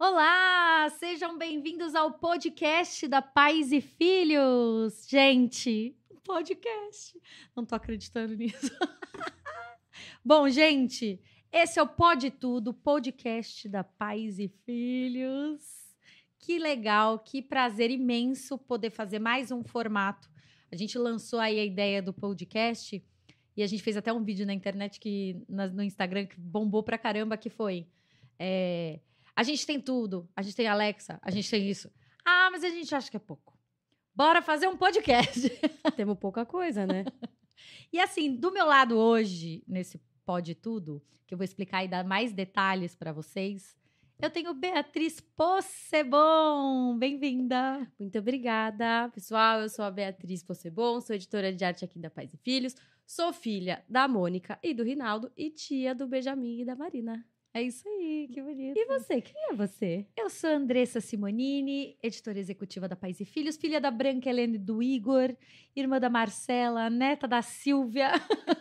Olá, sejam bem-vindos ao podcast da Pais e Filhos. Gente, podcast. Não tô acreditando nisso. Bom, gente, esse é o Pode Tudo, podcast da Pais e Filhos. Que legal, que prazer imenso poder fazer mais um formato. A gente lançou aí a ideia do podcast e a gente fez até um vídeo na internet, no Instagram, que bombou pra caramba, que foi... A gente tem tudo, a gente tem Alexa, a gente tem isso. Ah, mas a gente acha que é pouco. Bora fazer um podcast. Temos pouca coisa, né? E assim, do meu lado hoje, nesse Pode Tudo, que eu vou explicar e dar mais detalhes para vocês, eu tenho Beatriz Possebon. Bem-vinda. Muito obrigada, pessoal. Eu sou a Beatriz Possebon, sou editora de arte aqui da Pais e Filhos, sou filha da Mônica e do Rinaldo e tia do Benjamin e da Marina. É isso aí, que bonito. E você? Quem é você? Eu sou Andressa Simonini, editora executiva da Pais e Filhos, filha da Branca Helene e do Igor, irmã da Marcela, neta da Silvia.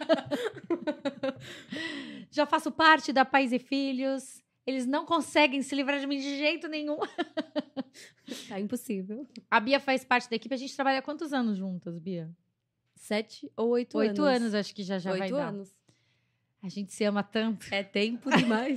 Já faço parte da Pais e Filhos. Eles não conseguem se livrar de mim de jeito nenhum. Tá impossível. A Bia faz parte da equipe. A gente trabalha há quantos anos juntas, Bia? 7 ou 8 anos. 8 anos, acho que já vai 8 dar. anos. A gente se ama tanto. É tempo demais.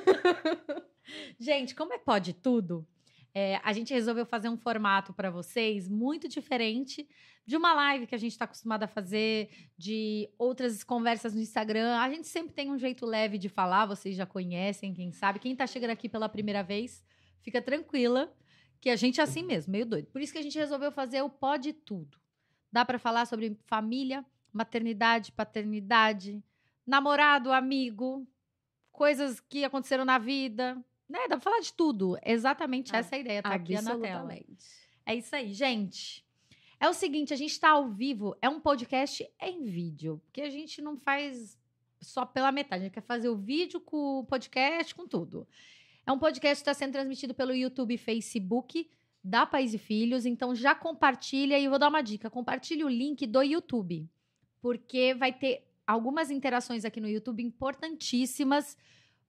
Gente, como é Pode Tudo, a gente resolveu fazer um formato para vocês muito diferente de uma live que a gente está acostumado a fazer, de outras conversas no Instagram. A gente sempre tem um jeito leve de falar, vocês já conhecem, quem sabe. Quem está chegando aqui pela primeira vez, fica tranquila, que a gente é assim mesmo, meio doido. Por isso que a gente resolveu fazer o Pode Tudo. Dá para falar sobre família, maternidade, paternidade, namorado, amigo, coisas que aconteceram na vida, né? Dá pra falar de tudo. Exatamente essa é a ideia, tá aqui na tela. É isso aí, gente. É o seguinte, a gente tá ao vivo, é um podcast em vídeo, porque a gente não faz só pela metade, a gente quer fazer o vídeo com o podcast, com tudo. É um podcast que está sendo transmitido pelo YouTube e Facebook da Pais e Filhos, então já compartilha, e eu vou dar uma dica, compartilhe o link do YouTube, porque vai ter algumas interações aqui no YouTube importantíssimas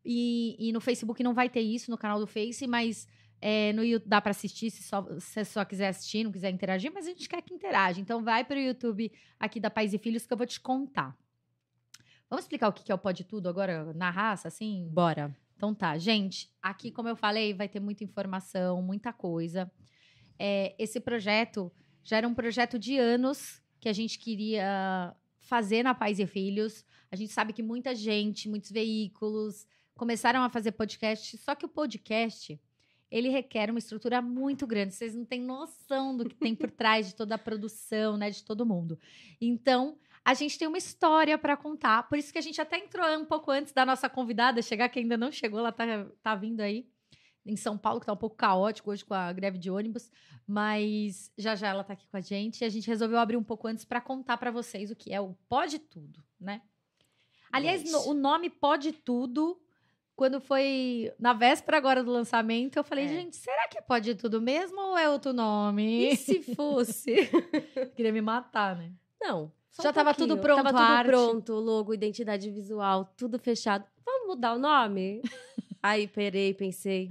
e no Facebook não vai ter isso, no canal do Face, mas no YouTube dá para assistir se você só quiser assistir, não quiser interagir, mas a gente quer que interage. Então vai para o YouTube aqui da Pais e Filhos que eu vou te contar. Vamos explicar o que é o Pode Tudo agora na raça, assim? Bora. Então tá, gente, aqui como eu falei, vai ter muita informação, muita coisa. Esse projeto já era um projeto de anos que a gente queria fazer na Pais e Filhos. A gente sabe que muita gente, muitos veículos começaram a fazer podcast, só que o podcast, ele requer uma estrutura muito grande. Vocês não têm noção do que tem por trás de toda a produção, né, de todo mundo. Então, a gente tem uma história para contar. Por isso que a gente até entrou um pouco antes da nossa convidada chegar, que ainda não chegou, ela tá vindo aí. Em São Paulo, que tá um pouco caótico hoje com a greve de ônibus, mas já ela tá aqui com a gente e a gente resolveu abrir um pouco antes para contar para vocês o que é o Pode Tudo, né? Aliás, o nome Pode Tudo, quando foi na véspera agora do lançamento, eu falei, gente, será que é Pode Tudo mesmo ou é outro nome? E se fosse? Queria me matar, né? Não. Já tava tudo pronto, tava tudo pronto, logo, identidade visual, tudo fechado. Vamos mudar o nome? Aí, pensei...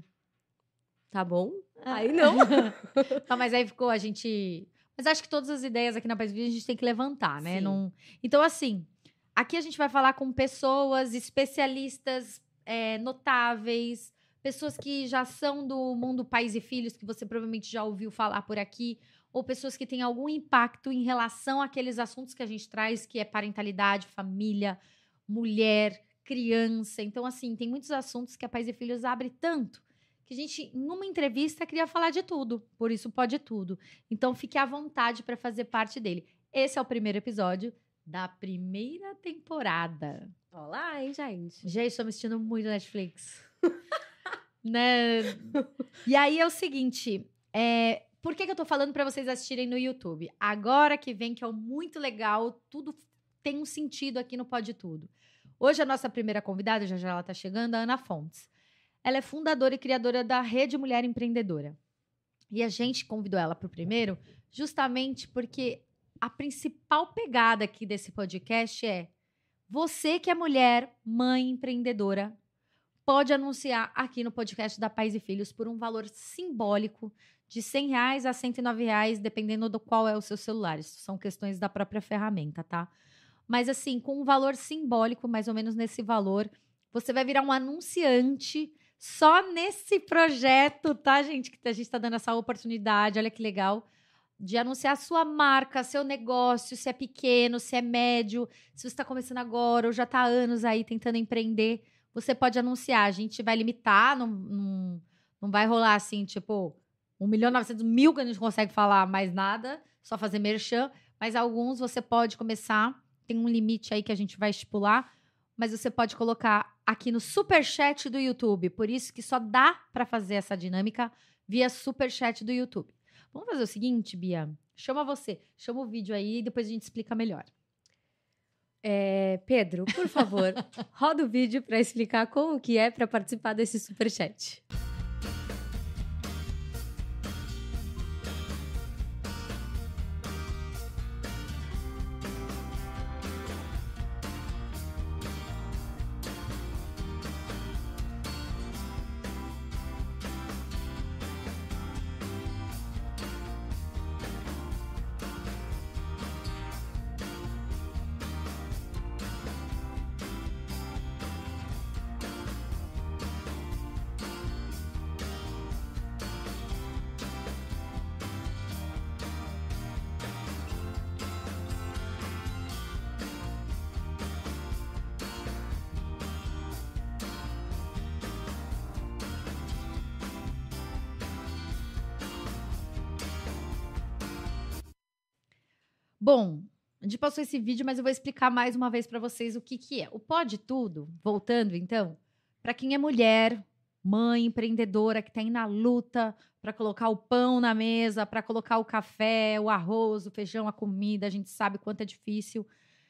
Tá bom? Aí não. Não, mas aí ficou a gente... Mas acho que todas as ideias aqui na Pais e Filhos a gente tem que levantar, né? Não... Então, assim, aqui a gente vai falar com pessoas, especialistas notáveis, pessoas que já são do mundo Pais e Filhos, que você provavelmente já ouviu falar por aqui, ou pessoas que têm algum impacto em relação àqueles assuntos que a gente traz, que é parentalidade, família, mulher, criança. Então, assim, tem muitos assuntos que a Pais e Filhos abre tanto que a gente, numa entrevista, queria falar de tudo. Por isso, Pode Tudo. Então, fique à vontade para fazer parte dele. Esse é o primeiro episódio da primeira temporada. Olá, hein, gente? Gente, estou me assistindo muito Netflix. Né? E aí, é o seguinte... Por que eu tô falando para vocês assistirem no YouTube? Agora que vem, que é o muito legal, tudo tem um sentido aqui no Pode Tudo. Hoje, a nossa primeira convidada, já ela tá chegando, a Ana Fontes. Ela é fundadora e criadora da Rede Mulher Empreendedora. E a gente convidou ela para o primeiro justamente porque a principal pegada aqui desse podcast é você que é mulher, mãe empreendedora, pode anunciar aqui no podcast da Pais e Filhos por um valor simbólico de R$100 a R$109, dependendo do qual é o seu celular. Isso são questões da própria ferramenta, tá? Mas assim, com um valor simbólico, mais ou menos nesse valor, você vai virar um anunciante só nesse projeto, tá, gente? Que a gente tá dando essa oportunidade, olha que legal, de anunciar a sua marca, seu negócio, se é pequeno, se é médio, se você está começando agora ou já está há anos aí tentando empreender, você pode anunciar. A gente vai limitar, não vai rolar assim, tipo, 1.900.000 que a gente consegue falar mais nada, só fazer merchan, mas alguns você pode começar, tem um limite aí que a gente vai estipular, mas você pode colocar aqui no Superchat do YouTube, por isso que só dá para fazer essa dinâmica via Superchat do YouTube. Vamos fazer o seguinte, Bia? Chama o vídeo aí e depois a gente explica melhor. Pedro, por favor, roda o vídeo para explicar como que é para participar desse Superchat. Bom, a gente passou esse vídeo, mas eu vou explicar mais uma vez para vocês o que é. O Pode Tudo, voltando então, para quem é mulher, mãe, empreendedora, que está aí na luta para colocar o pão na mesa, para colocar o café, o arroz, o feijão, a comida, a gente sabe quanto é difícil.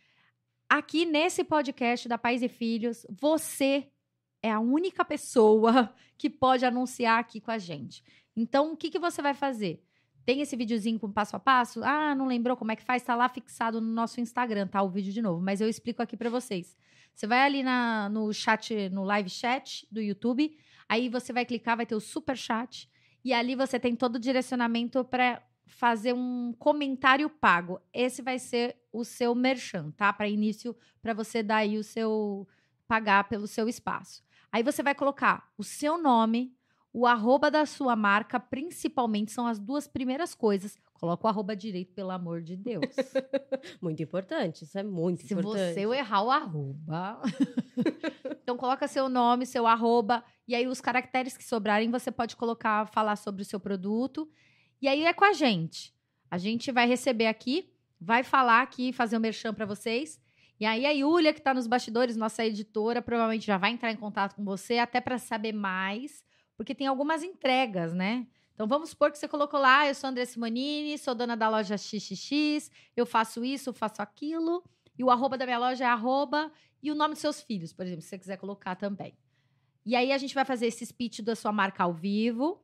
Aqui nesse podcast da Pais e Filhos, você é a única pessoa que pode anunciar aqui com a gente. Então, o que você vai fazer? Tem esse videozinho com passo a passo? Ah, não lembrou como é que faz? Tá lá fixado no nosso Instagram, tá? O vídeo de novo, mas eu explico aqui para vocês. Você vai ali no chat, no live chat do YouTube, aí você vai clicar, vai ter o super chat, e ali você tem todo o direcionamento para fazer um comentário pago. Esse vai ser o seu merchan, tá? Para início, para você dar aí o seu, pagar pelo seu espaço. Aí você vai colocar o seu nome, o arroba da sua marca, principalmente, são as duas primeiras coisas. Coloca o arroba direito, pelo amor de Deus. Muito importante, isso é muito importante. Se você errar o arroba... Então, coloca seu nome, seu arroba, e aí os caracteres que sobrarem, você pode colocar, falar sobre o seu produto. E aí é com a gente. A gente vai receber aqui, vai falar aqui, fazer o merchan para vocês. E aí a Yulia, que está nos bastidores, nossa editora, provavelmente já vai entrar em contato com você, até para saber mais... Porque tem algumas entregas, né? Então, vamos supor que você colocou lá, eu sou André Simonini, sou dona da loja XXX, eu faço isso, eu faço aquilo, e o arroba da minha loja é arroba, e o nome dos seus filhos, por exemplo, se você quiser colocar também. E aí, a gente vai fazer esse speech da sua marca ao vivo.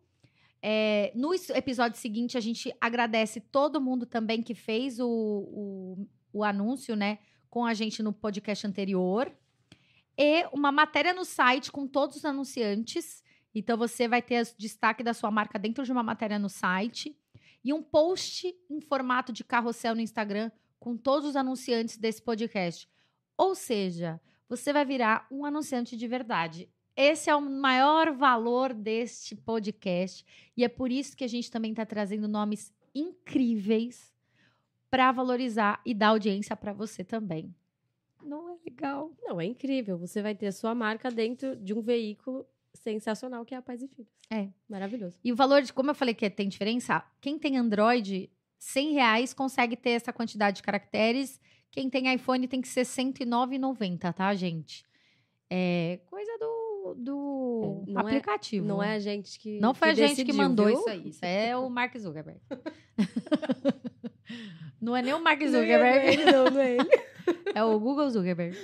No episódio seguinte, a gente agradece todo mundo também que fez o anúncio, né? Com a gente no podcast anterior. E uma matéria no site com todos os anunciantes. Então, você vai ter o destaque da sua marca dentro de uma matéria no site e um post em formato de carrossel no Instagram com todos os anunciantes desse podcast. Ou seja, você vai virar um anunciante de verdade. Esse é o maior valor deste podcast e é por isso que a gente também está trazendo nomes incríveis para valorizar e dar audiência para você também. Não é legal? Não, é incrível. Você vai ter a sua marca dentro de um veículo sensacional que é a Pais e Filhos. É. Maravilhoso. E o valor de, como eu falei que tem diferença, quem tem Android, R$100 consegue ter essa quantidade de caracteres. Quem tem iPhone tem que ser R$109,90, tá, gente? É coisa do aplicativo. Não é a gente que Não foi que a gente que decidiu, mandou viu? isso aí. Isso é o Mark Zuckerberg. Não é nem o Mark Zuckerberg. Não é ele. É o Google Zuckerberg.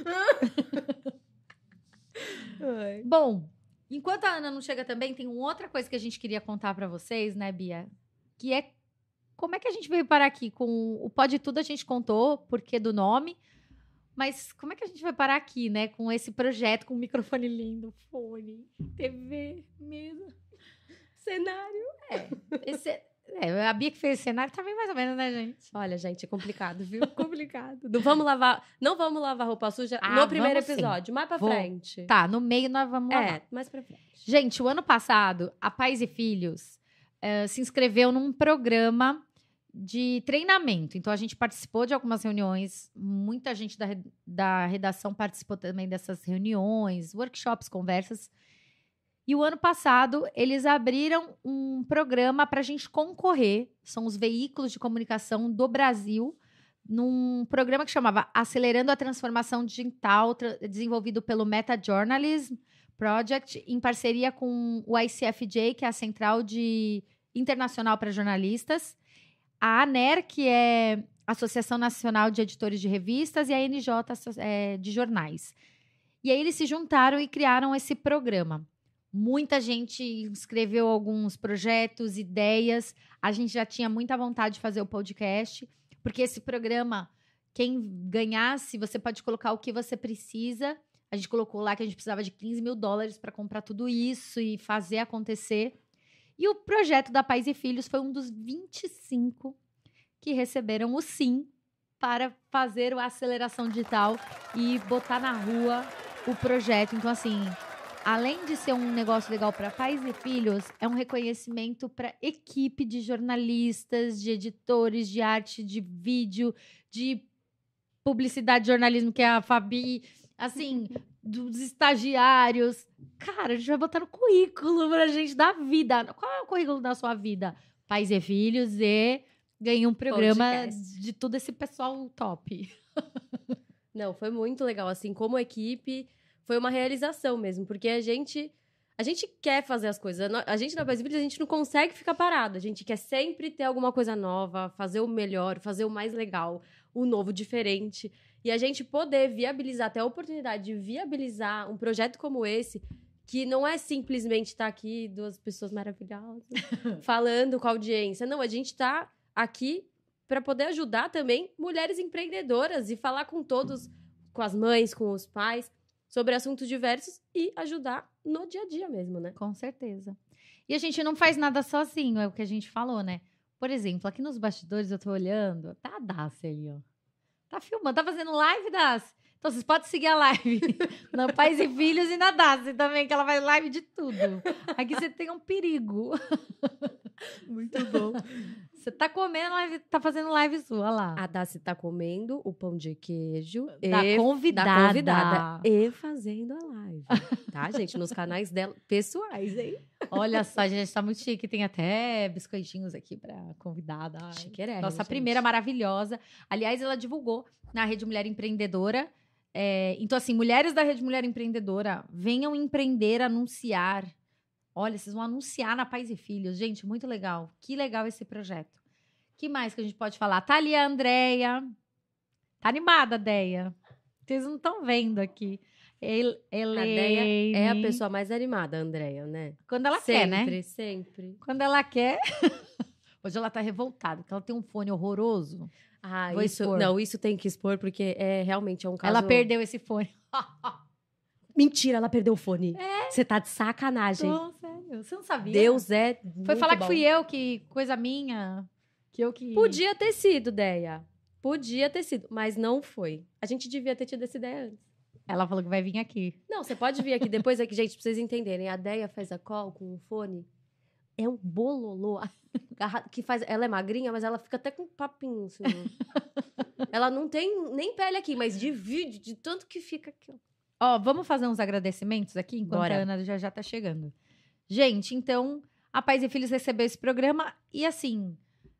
Ai. Bom, enquanto a Ana não chega também, tem uma outra coisa que a gente queria contar pra vocês, né, Bia? Que é como é que a gente veio parar aqui com o Pode Tudo, a gente contou, porque do nome. Mas como é que a gente vai parar aqui, né? Com esse projeto, com um microfone lindo, fone, TV, mesa, cenário. A Bia que fez esse cenário também mais ou menos, né, gente? Olha, gente, é complicado, viu? Complicado. Não vamos lavar roupa suja Ah, no primeiro vamos sim. episódio, mais pra frente. Tá, no meio nós vamos lavar. Mais pra frente. Gente, o ano passado, a Pais e Filhos se inscreveu num programa de treinamento. Então, a gente participou de algumas reuniões, muita gente da redação participou também dessas reuniões, workshops, conversas. E o ano passado, eles abriram um programa para a gente concorrer, são os veículos de comunicação do Brasil, num programa que chamava Acelerando a Transformação Digital, desenvolvido pelo Meta Journalism Project, em parceria com o ICFJ, que é a Central Internacional para Jornalistas, a ANER, que é a Associação Nacional de Editores de Revistas, e a NJ de Jornais. E aí eles se juntaram e criaram esse programa. Muita gente escreveu alguns projetos, ideias. A gente já tinha muita vontade de fazer o podcast, porque esse programa, quem ganhasse, você pode colocar o que você precisa. A gente colocou lá que a gente precisava de $15 mil para comprar tudo isso e fazer acontecer. E o projeto da Pais e Filhos foi um dos 25 que receberam o sim para fazer a aceleração digital e botar na rua o projeto. Então, assim, além de ser um negócio legal para pais e filhos, é um reconhecimento para equipe de jornalistas, de editores, de arte, de vídeo, de publicidade e jornalismo, que é a Fabi, assim, dos estagiários. Cara, a gente vai botar no currículo pra gente da vida. Qual é o currículo da sua vida? Pais e filhos e ganhei um programa podcast de todo esse pessoal top. Não, foi muito legal. Assim, como equipe, foi uma realização mesmo. Porque a gente quer fazer as coisas. A gente na Pais e Filhos, a gente não consegue ficar parado. A gente quer sempre ter alguma coisa nova, fazer o melhor, fazer o mais legal, o novo, diferente. E a gente poder viabilizar, ter a oportunidade de viabilizar um projeto como esse, que não é simplesmente estar aqui, duas pessoas maravilhosas, falando com a audiência. Não, a gente está aqui para poder ajudar também mulheres empreendedoras e falar com todos, com as mães, com os pais, sobre assuntos diversos e ajudar no dia a dia mesmo, né? Com certeza. E a gente não faz nada sozinho, é o que a gente falou, né? Por exemplo, aqui nos bastidores eu tô olhando, tá a Daci ali, ó. Tá filmando, tá fazendo live, Daci. Então, vocês podem seguir a live na Pais e Filhos e na Daci também, que ela faz live de tudo. Aqui você tem um perigo. Muito bom. Você tá comendo, tá fazendo live sua, olha lá. A Daci tá comendo o pão de queijo da convidada e fazendo a live. Tá, gente? Nos canais dela, pessoais, hein? Olha só, a gente tá muito chique. Tem até biscoitinhos aqui pra convidada. Chiquérrimo, nossa gente. primeira maravilhosa. Aliás, ela divulgou na Rede Mulher Empreendedora. Então, assim, mulheres da Rede Mulher Empreendedora, venham empreender, anunciar. Olha, vocês vão anunciar na Pais e Filhos. Gente, muito legal. Que legal esse projeto. Que mais que a gente pode falar? Tá ali a Andréia. Tá animada, Deia. Vocês não estão vendo aqui. A Deia é a pessoa mais animada, a Andréia, né? Quando ela quer, né? Sempre, sempre. Quando ela quer. Hoje ela tá revoltada, porque ela tem um fone horroroso. Ah, Vou expor. Não, isso tem que expor, porque realmente é um caso... Ela perdeu esse fone. Mentira, ela perdeu o fone. Você tá de sacanagem. Tô, sério. Você não sabia? Deus é Foi muito falar bom. que fui eu, que coisa minha. Que eu que... Podia ter sido, Deia. Podia ter sido, mas não foi. A gente devia ter tido essa ideia antes. Ela falou que vai vir aqui. Não, você pode vir aqui depois, aqui, gente, pra vocês entenderem. A Deia faz a call com um fone. É um bololô. Que faz... Ela é magrinha, mas ela fica até com um papinho, assim. Ela não tem nem pele aqui, mas divide de tanto que fica aqui, ó. Vamos fazer uns agradecimentos aqui, enquanto Bora. a Ana já tá chegando. Gente, então, a Pais e Filhos recebeu esse programa e, assim,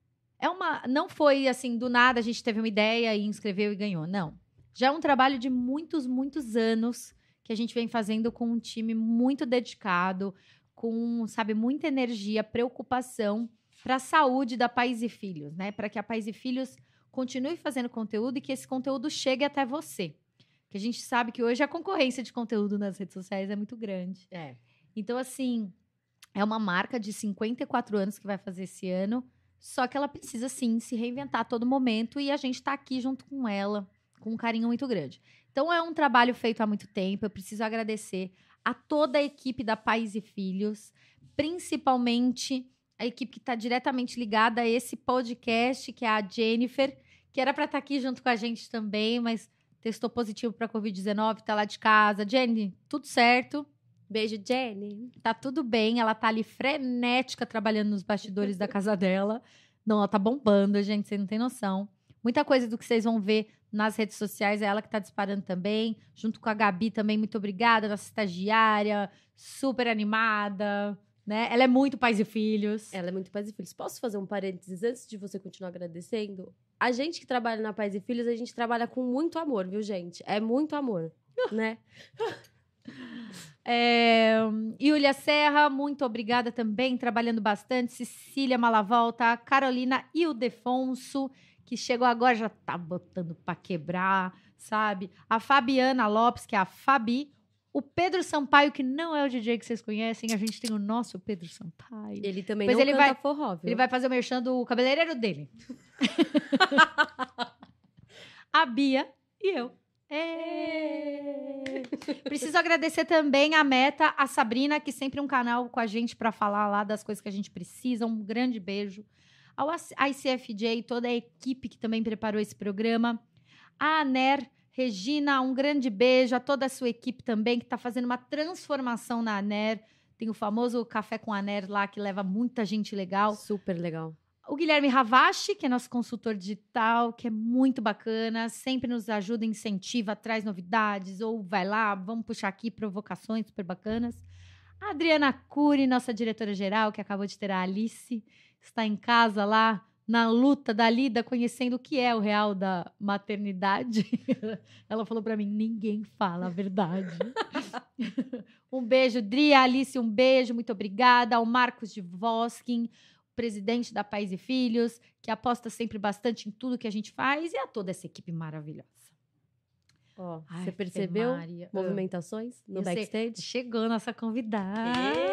não foi, assim, do nada a gente teve uma ideia e inscreveu e ganhou, não. Já é um trabalho de muitos, muitos anos que a gente vem fazendo com um time muito dedicado, com, sabe, muita energia, preocupação para a saúde da Pais e Filhos, né? Para que a Pais e Filhos continue fazendo conteúdo e que esse conteúdo chegue até você. Que a gente sabe que hoje a concorrência de conteúdo nas redes sociais é muito grande. Então, assim, é uma marca de 54 anos que vai fazer esse ano, só que ela precisa, sim, se reinventar a todo momento e a gente tá aqui junto com ela, com um carinho muito grande. Então, é um trabalho feito há muito tempo. Eu preciso agradecer a toda a equipe da Pais e Filhos, principalmente a equipe que está diretamente ligada a esse podcast, que é a Jennifer, que era para estar aqui junto com a gente também, mas testou positivo para Covid-19, tá lá de casa. Jenny, tudo certo? Beijo, Jenny. Tá tudo bem, ela tá ali frenética trabalhando nos bastidores da casa dela. Não, ela tá bombando, gente, vocês não têm noção. Muita coisa do que vocês vão ver nas redes sociais é ela que tá disparando também, junto com a Gabi também, muito obrigada, nossa estagiária, super animada, né? Ela é muito Pais e Filhos. Ela é muito Pais e Filhos. Posso fazer um parênteses antes de você continuar agradecendo? A gente que trabalha na Pais e Filhos, a gente trabalha com muito amor, viu, gente? É muito amor, né? Yulia Serra, muito obrigada também, trabalhando bastante. Cecília Malavolta, a Carolina Ildefonso, que chegou agora, já tá botando pra quebrar, sabe? A Fabiana Lopes, que é a Fabi. O Pedro Sampaio, que não é o DJ que vocês conhecem, a gente tem o nosso Pedro Sampaio. Ele também Pois não ele canta vai- forró, viu? Ele vai fazer o merchan do cabeleireiro dele. A Bia e eu. Preciso agradecer também a Meta, a Sabrina, que sempre é um canal com a gente para falar lá das coisas que a gente precisa. Um grande beijo. Ao ICFJ, toda a equipe que também preparou esse programa. A ANER, Regina, um grande beijo. A toda a sua equipe também, que está fazendo uma transformação na ANER. Tem o famoso Café com a ANER lá, que leva muita gente legal. Super legal. O Guilherme Ravache, que é nosso consultor digital, que é muito bacana, sempre nos ajuda, incentiva, traz novidades, ou vai lá, vamos puxar aqui provocações super bacanas. A Adriana Cury, nossa diretora-geral, que acabou de ter a Alice, está em casa lá, na luta da lida, conhecendo o que é o real da maternidade. Ela falou para mim, ninguém fala a verdade. Um beijo, Dri, Alice, um beijo, muito obrigada. Ao Marcos de Voskin, presidente da Pais e Filhos, que aposta sempre bastante em tudo que a gente faz, e a toda essa equipe maravilhosa. Ó, Ai, você percebeu Maria. movimentações no Eu sei. backstage? Chegou nossa convidada.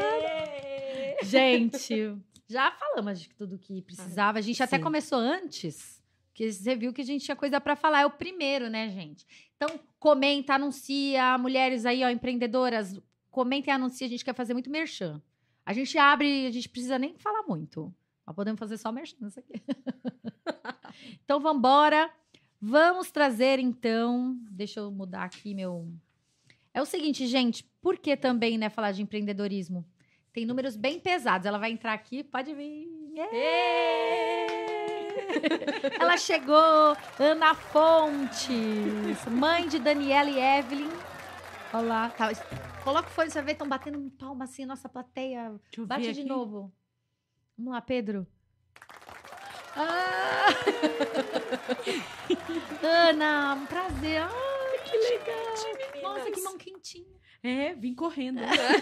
Gente, já falamos de tudo que precisava. A gente até sim. começou antes, porque você viu que a gente tinha coisa para falar. É o primeiro, né, gente? Então, comenta, anuncia. Mulheres aí, ó, empreendedoras, comenta e anuncia. A gente quer fazer muito merchan. A gente abre, a gente precisa nem falar muito. Nós podemos fazer só merchan isso aqui. Então, vamos embora. Vamos trazer, então... Deixa eu mudar aqui meu... É o seguinte, gente. Por que também, né, falar de empreendedorismo? Tem números bem pesados. Ela vai entrar aqui, pode vir. Ela chegou, Ana Fontes, mãe de Daniela e Evelyn. Olha lá. Tá, coloca o fone, você vai ver, estão batendo um palma assim, nossa plateia. Deixa eu Bate ver de aqui. novo. Vamos lá, Pedro. Ah! Ana, um prazer. Ai, que legal. Nossa, que mão quentinha. Vim correndo.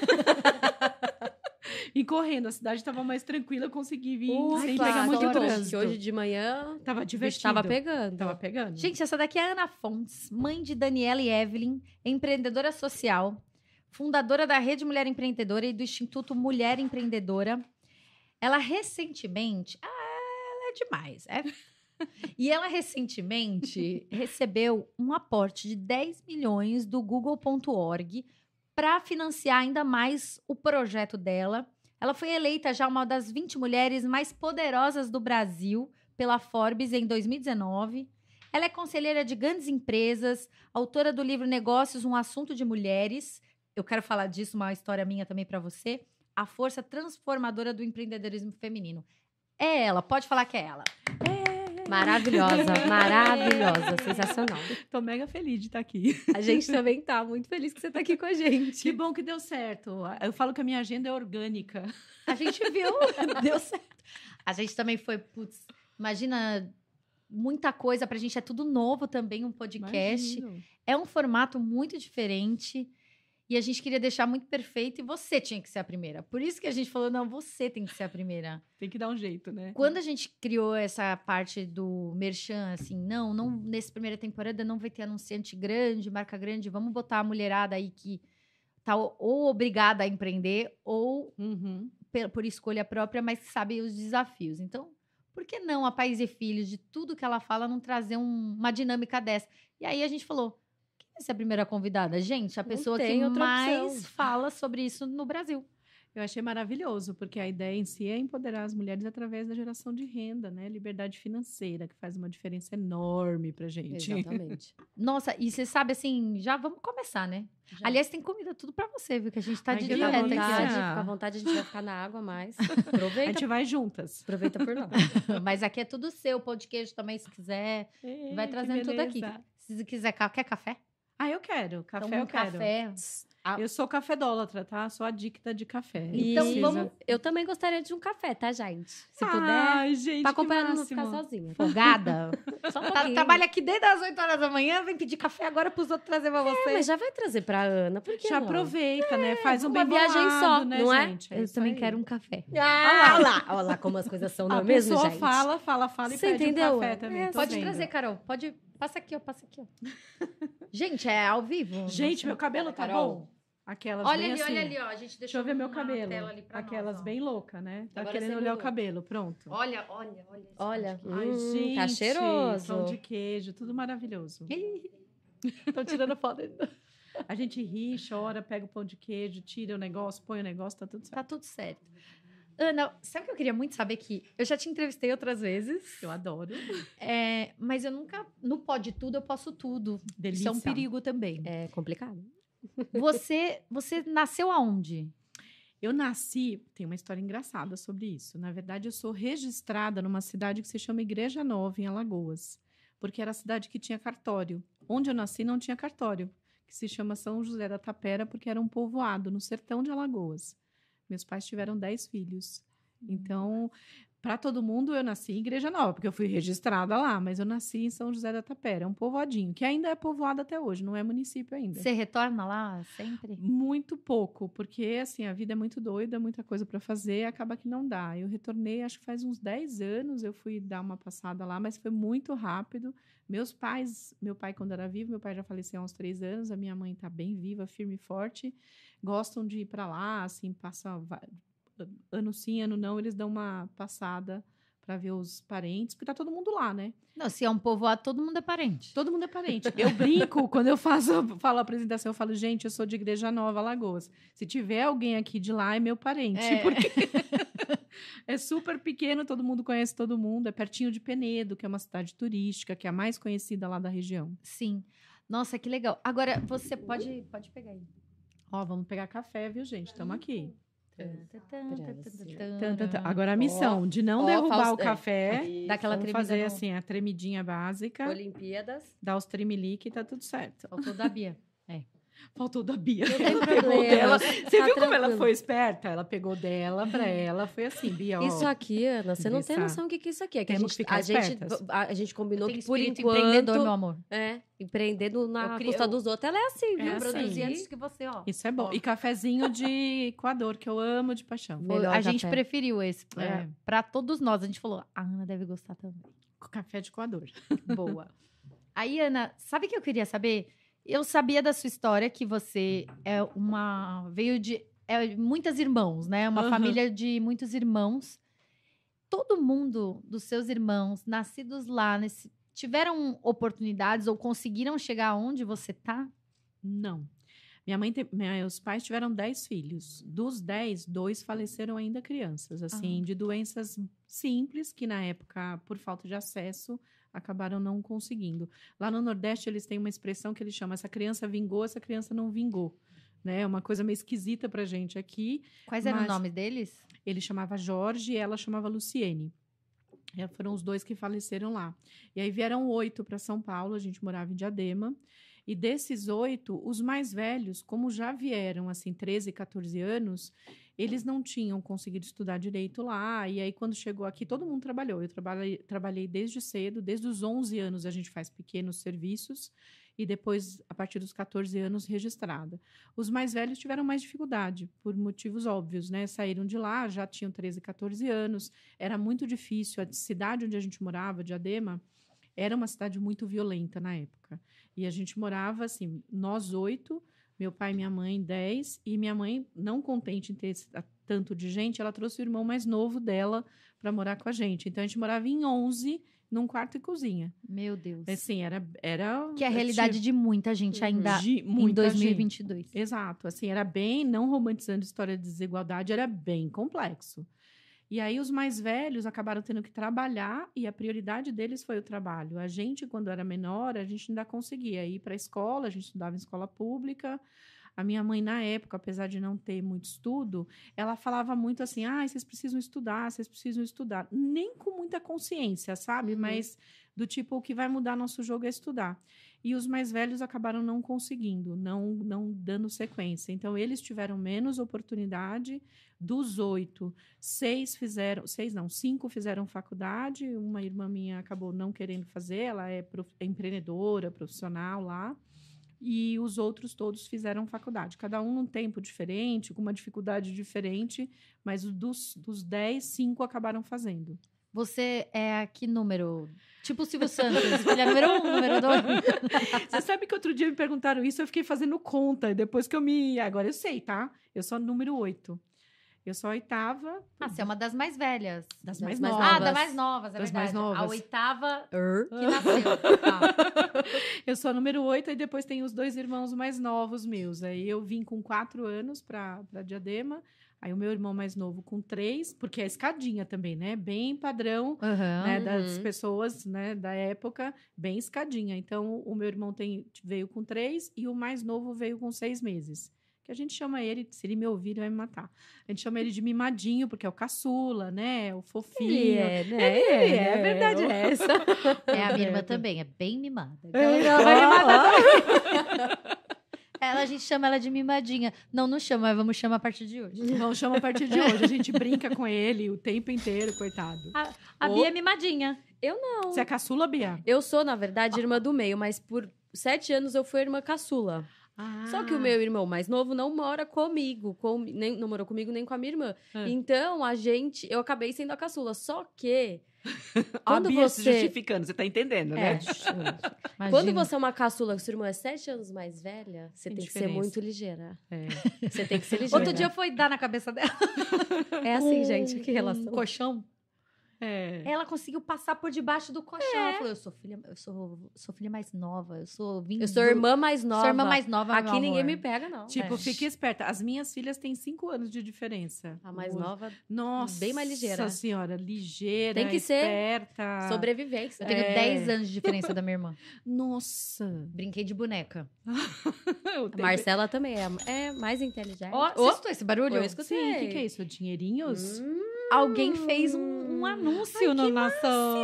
Vim correndo. A cidade estava mais tranquila, eu consegui vir sem que pegar muito sorte. trânsito. Que hoje de manhã Tava o bicho divertido. tava pegando. Tava pegando. Gente, essa daqui é a Ana Fontes, mãe de Daniela e Evelyn, empreendedora social, fundadora da Rede Mulher Empreendedora e do Instituto Mulher Empreendedora. Ela recentemente... ela é demais. E ela recentemente recebeu um aporte de 10 milhões do Google.org para financiar ainda mais o projeto dela. Ela foi eleita já uma das 20 mulheres mais poderosas do Brasil pela Forbes em 2019. Ela é conselheira de grandes empresas, autora do livro Negócios, um assunto de mulheres. Eu quero falar disso, uma história minha também para você. A força transformadora do empreendedorismo feminino. É ela, pode falar que é ela. Maravilhosa, maravilhosa, sensacional. Tô mega feliz de estar aqui. A gente também tá muito feliz que você tá aqui com a gente. Que bom que deu certo. Eu falo que a minha agenda é orgânica. A gente viu, deu certo. A gente também foi, putz, imagina, muita coisa pra gente, é tudo novo também, um podcast. Imagino. É um formato muito diferente e a gente queria deixar muito perfeito e você tinha que ser a primeira. Por isso que a gente falou, não, você tem que ser a primeira. Tem que dar um jeito, né? Quando a gente criou essa parte do merchan, assim, não, nessa primeira temporada não vai ter anunciante grande, marca grande, vamos botar a mulherada aí que tá ou obrigada a empreender ou Uhum. por escolha própria, mas que sabe os desafios. Então, por que não a País e Filhos, de tudo que ela fala, não trazer uma dinâmica dessa? E aí a gente falou, quem vai ser a primeira convidada? Gente, a Não pessoa que tem outra mais opção. fala sobre isso no Brasil. Eu achei maravilhoso, porque a ideia em si é empoderar as mulheres através da geração de renda, né? Liberdade financeira, que faz uma diferença enorme pra gente. Exatamente. Nossa, e você sabe, assim, já vamos começar, né? Já. Aliás, tem comida tudo pra você, viu? Que a gente tá Ai, de que Fica à dieta delícia. aqui. vontade, fica à vontade, a gente vai ficar na água mais. A Aproveita, gente vai juntas. aproveita por lá. Mas aqui é tudo seu, pão de queijo também, se quiser. Vai Que trazendo tudo aqui. beleza. Se quiser, quer café? Ah, eu quero. Café Então, eu quero. café. Eu sou cafedólatra, tá? Sou adicta de café. Então, Precisa. vamos. Eu também gostaria de um café, tá, gente? Se puder. Ai, gente, Pra que acompanhar não máximo. ficar sozinha. Folgada? Só um pouquinho. Trabalha aqui desde as 8 horas da manhã, vem pedir café agora pros outros trazer pra você. Mas já vai trazer pra Ana, por que Já não? aproveita, né? Faz um uma bem viagem bolado, só, né, não é? gente? Eu isso também aí. quero um café. Ah, olha lá como as coisas são, não A é mesmo, pessoa gente? fala e Você pede entendeu? um café também. É, tô Pode vendo. trazer, Carol. Pode. Passa aqui, ó. Gente, é ao vivo. Gente, Nossa, meu cabelo tá Carol. bom? Aquelas Olha bem ali, assim. olha ali, ó. A gente Deixa deixou eu ver meu uma cabelo. tela ali pra Aquelas nós, ó. bem louca, né? Tá Agora querendo você olhar o mudou. cabelo, pronto. Olha. Olha, Ai, gente. tá cheiroso. Pão de queijo, tudo maravilhoso. Tô tirando foto ainda. A gente ri, chora, pega o pão de queijo, tira o negócio, põe o negócio, tá tudo certo. Tá tudo certo. Ana, sabe o que eu queria muito saber aqui? Eu já te entrevistei outras vezes. Eu adoro. Mas eu nunca. No Pode Tudo, eu posso tudo. Isso é um Delícia. perigo também. É complicado. Você nasceu aonde? Eu nasci, tem uma história engraçada sobre isso. Na verdade, eu sou registrada numa cidade que se chama Igreja Nova, em Alagoas, porque era a cidade que tinha cartório. Onde eu nasci não tinha cartório, que se chama São José da Tapera, porque era um povoado no sertão de Alagoas. Meus pais tiveram 10 filhos. Então, para todo mundo, eu nasci em Igreja Nova, porque eu fui registrada lá, mas eu nasci em São José da Tapera, um povoadinho, que ainda é povoado até hoje, não é município ainda. Você retorna lá sempre? Muito pouco, porque assim, a vida é muito doida, muita coisa para fazer, acaba que não dá. Eu retornei, acho que faz uns 10 anos, eu fui dar uma passada lá, mas foi muito rápido. Meu pai quando era vivo, meu pai já faleceu há uns 3 anos, a minha mãe está bem viva, firme e forte, gostam de ir para lá, assim, ano sim, ano não, eles dão uma passada para ver os parentes, porque tá todo mundo lá, né? Não, se é um povoado, todo mundo é parente. Todo mundo é parente. Eu brinco, quando eu falo a apresentação, eu falo, gente, eu sou de Igreja Nova, Alagoas. Se tiver alguém aqui de lá, é meu parente. Porque é super pequeno, todo mundo conhece todo mundo. É pertinho de Penedo, que é uma cidade turística, que é a mais conhecida lá da região. Sim. Nossa, que legal. Agora, você pode pegar aí. Ó, vamos pegar café, viu, gente? Estamos aqui. Brasil. Agora a missão de não Ó, derrubar Fausto- o café. Dá aquela Vamos tremida fazer no- assim, a tremidinha básica. Olimpíadas. Dar os tremelique e tá tudo certo. Faltou da Bia. Faltou da Bia. Não tem Ela pegou problema. dela. Você Tá viu como ela tranquilo. foi esperta? Ela pegou dela pra ela. Foi assim, Bia, ó. Isso aqui, Ana, você não tem Lissa, noção o que é isso aqui. É que temos que ficar espertas. a gente combinou Tem que por espírito enquanto... empreendedor, meu amor. Empreendendo na Eu cri- custa eu- dos outros. Ela é assim, viu? É Eu produzi assim. antes que você, ó. Isso é bom. E cafezinho de Equador, que eu amo de paixão. Melhor A gente café. preferiu esse. É. Pra todos nós. A gente falou, a Ana deve gostar também. Café de Equador. Boa. Aí, Ana, sabe o que eu queria saber? Eu sabia da sua história que você veio de muitos irmãos, né? Uma Aham. família de muitos irmãos. Todo mundo dos seus irmãos, nascidos lá, tiveram oportunidades ou conseguiram chegar onde você tá? Não. Meus pais tiveram 10 filhos. Dos 10, 2 faleceram ainda crianças, assim, de doenças simples, que na época, por falta de acesso, acabaram não conseguindo. Lá no Nordeste, eles têm uma expressão que eles chamam, essa criança vingou, essa criança não vingou. Né? É uma coisa meio esquisita pra gente aqui. Quais eram os Mas- nomes deles? Ele chamava Jorge e ela chamava Luciene. Foram os 2 que faleceram lá. E aí vieram 8 para São Paulo, a gente morava em Diadema. E desses 8, os mais velhos, como já vieram, assim, 13, 14 anos, eles não tinham conseguido estudar direito lá. E aí, quando chegou aqui, todo mundo trabalhou. Eu trabalhei desde cedo, desde os 11 anos a gente faz pequenos serviços. E depois, a partir dos 14 anos, registrada. Os mais velhos tiveram mais dificuldade, por motivos óbvios, né? Saíram de lá, já tinham 13, 14 anos. Era muito difícil. A cidade onde a gente morava, Diadema, era uma cidade muito violenta na época. E a gente morava, assim, nós 8, meu pai e minha mãe 10, e minha mãe, não contente em ter tanto de gente, ela trouxe o irmão mais novo dela para morar com a gente. Então, a gente morava em 11, num quarto e cozinha. Meu Deus. Assim, era que é a realidade de muita gente ainda de em muita 2022. gente. Exato. Assim, era bem, não romantizando história de desigualdade, era bem complexo. E aí, os mais velhos acabaram tendo que trabalhar e a prioridade deles foi o trabalho. A gente, quando era menor, a gente ainda conseguia ir para a escola, a gente estudava em escola pública. A minha mãe, na época, apesar de não ter muito estudo, ela falava muito assim, vocês precisam estudar, vocês precisam estudar. Nem com muita consciência, sabe? Mas do tipo, o que vai mudar nosso jogo é estudar. E os mais velhos acabaram não conseguindo, não dando sequência. Então, eles tiveram menos oportunidade. Dos 8, 5 fizeram faculdade. Uma irmã minha acabou não querendo fazer, ela é empreendedora, profissional lá. E os outros todos fizeram faculdade. Cada um num tempo diferente, com uma dificuldade diferente, mas dos 10, 5 acabaram fazendo. Você é que número? Tipo o Silvio Santos, filha número 1, número 2. Você sabe que outro dia me perguntaram isso, eu fiquei fazendo conta, e depois que agora eu sei, tá? Eu sou número 8. Eu sou a 8ª. Você é uma das mais velhas. Das mais mais novas. Ah, das mais novas, é Das verdade. mais novas. A 8ª que nasceu. Tá. Eu sou a número 8 e depois tem os 2 irmãos mais novos meus. Aí eu vim com 4 anos para Diadema. Aí o meu irmão mais novo com 3, porque é escadinha também, né? Bem padrão, né? Das pessoas, né? Da época, bem escadinha. Então, o meu irmão veio com 3 e o mais novo veio com 6 meses. Que a gente chama ele, se ele me ouvir, ele vai me matar. A gente chama ele de mimadinho, porque é o caçula, né? O fofinho. Ele é, né? Ele é, a verdade é essa. É, a minha irmã também, é bem mimada. Ela vai A gente chama ela de mimadinha. Não chama, mas vamos chamar a partir de hoje. Vamos chamar a partir de hoje. A gente brinca com ele o tempo inteiro, coitado. A Bia é mimadinha. Eu não. Você é caçula, Bia? Eu sou, na verdade, irmã do meio, mas por 7 anos eu fui irmã caçula. Só que o meu irmão mais novo não mora comigo, não morou comigo nem com a minha irmã. Então, eu acabei sendo a caçula. Só que, quando a Bia você... se justificando, você tá entendendo, né? Quando você é uma caçula, sua irmã é 7 anos mais velha, você tem que ser diferença. muito ligeira. É. Você tem que ser ligeira. Outro dia foi dar na cabeça dela. É assim, gente, que relação. Um colchão. É. Ela conseguiu passar por debaixo do colchão. Ela falou, eu sou filha mais nova, eu sou irmã mais nova. Sou irmã mais nova, Aqui meu ninguém amor. me pega, não. Tipo, fique esperta. As minhas filhas têm 5 anos de diferença. A mais nova, Nossa, bem mais ligeira. Nossa senhora, ligeira, Tem que ser esperta. sobrevivência. Eu tenho 10 anos de diferença da minha irmã. Nossa. Brinquei de boneca. A Marcela também é mais inteligente. Ó, você escutou esse barulho? Eu escutei. Sim, o que é isso? Dinheirinhos? Alguém fez um anúncio no nosso...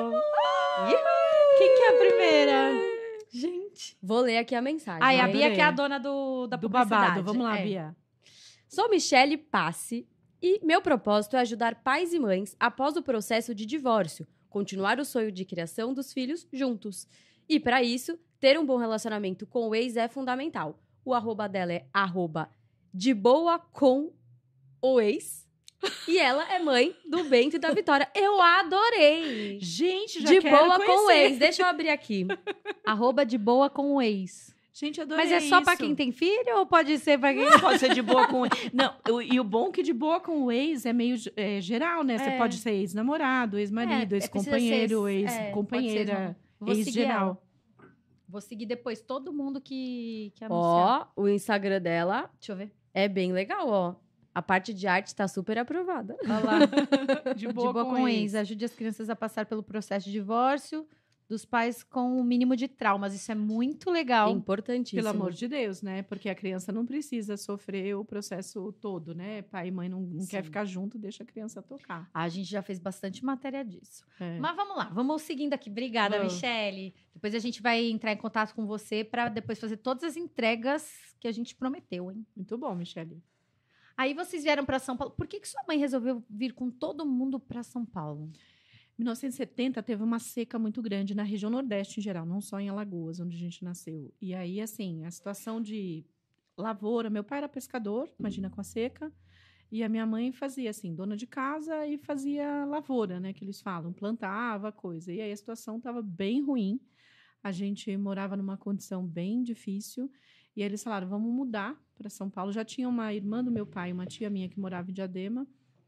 Quem que é a primeira? Gente. Vou ler aqui a mensagem. Ai, a Adorei. Bia que é a dona da Do publicidade. babado. Vamos lá, É. Bia. Sou Michele Passe e meu propósito é ajudar pais e mães após o processo de divórcio, continuar o sonho de criação dos filhos juntos. E para isso, ter um bom relacionamento com o ex é fundamental. O arroba dela é @deboacom_o_ex. E ela é mãe do Bento e da Vitória. Eu adorei! Gente, já De quero boa conhecer. com o ex. Deixa eu abrir aqui. @de boa com o ex. Gente, adorei Mas é só pra isso. quem tem filho ou pode ser pra quem... Pode ser de boa com... Não, e o bom é que de boa com o ex é meio geral, né? Você pode ser ex-namorado, ex-marido, ex-companheiro, ex-companheira, Vou seguir ex-geral. ela. Vou seguir depois todo mundo que anunciar. Ó, o Instagram dela Deixa eu ver. é bem legal, ó. A parte de arte tá super aprovada. Olha lá. De De boa, boa com o ex. Ajude as crianças a passar pelo processo de divórcio dos pais com o mínimo de traumas. Isso é muito É legal. importantíssimo. Pelo amor de Deus, né? Porque a criança não precisa sofrer o processo todo, né? Pai e mãe não quer ficar junto, deixa a criança tocar. A gente já fez bastante matéria disso. É. Mas vamos lá, vamos seguindo aqui. Obrigada, Vamos. Michele. Depois a gente vai entrar em contato com você para depois fazer todas as entregas que a gente prometeu, hein? Muito bom, Michele. Aí vocês vieram para São Paulo. Por que sua mãe resolveu vir com todo mundo para São Paulo? Em 1970 teve uma seca muito grande na região Nordeste em geral, não só em Alagoas, onde a gente nasceu. E aí, assim, a situação de lavoura, meu pai era pescador, imagina com a seca, e a minha mãe fazia, assim, dona de casa e fazia lavoura, né, que eles falam, plantava coisa. E aí a situação estava bem ruim, a gente morava numa condição bem difícil, e eles falaram, vamos mudar para São Paulo. Já tinha uma irmã do meu pai, uma tia minha que morava em Diadema,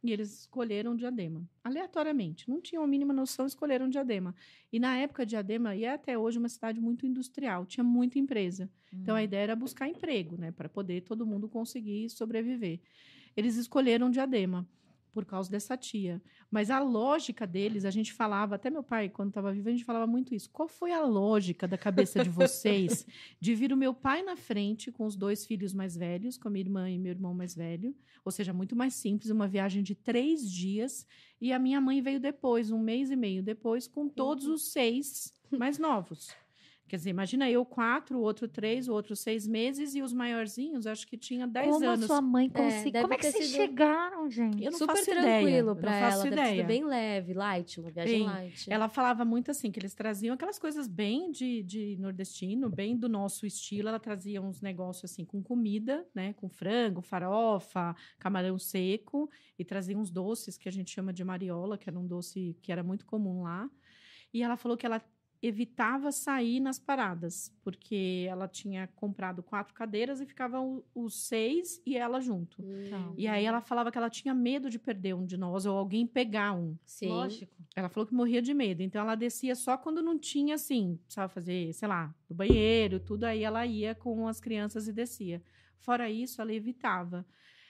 e eles escolheram Diadema, aleatoriamente. Não tinham a mínima noção, escolheram Diadema. E na época, Diadema, e é até hoje, uma cidade muito industrial, tinha muita empresa. Então, a ideia era buscar emprego, né, para poder todo mundo conseguir sobreviver. Eles escolheram Diadema por causa dessa tia. Mas a lógica deles, a gente falava, até meu pai, quando estava vivo, a gente falava muito isso. Qual foi a lógica da cabeça de vocês de vir o meu pai na frente com os 2 filhos mais velhos, com a minha irmã e meu irmão mais velho, ou seja, muito mais simples, uma viagem de 3 dias, e a minha mãe veio depois, 1 mês e meio depois, com todos os 6 mais novos. Quer dizer, imagina eu 4, o outro 3, o outro 6 meses, e os maiorzinhos, acho que tinha 10 Como anos. a sua mãe conseguiu? deve Como é que ter vocês sido chegaram, gente? Eu não Super faço tranquilo ideia. Eu pra não faço ela, deve ter sido ideia. bem leve, light, uma viagem Bem, light. Ela falava muito assim, que eles traziam aquelas coisas bem de nordestino, bem do nosso estilo. Ela trazia uns negócios assim com comida, né? Com frango, farofa, camarão seco. E trazia uns doces que a gente chama de mariola, que era um doce que era muito comum lá. E ela falou que ela evitava sair nas paradas, porque ela tinha comprado 4 cadeiras e ficavam os 6 e ela junto. E aí ela falava que ela tinha medo de perder um de nós ou alguém pegar um. Sim. Lógico. Ela falou que morria de medo. Então, ela descia só quando não tinha, assim, precisava fazer, sei lá, do banheiro, tudo. Aí ela ia com as crianças e descia. Fora isso, ela evitava.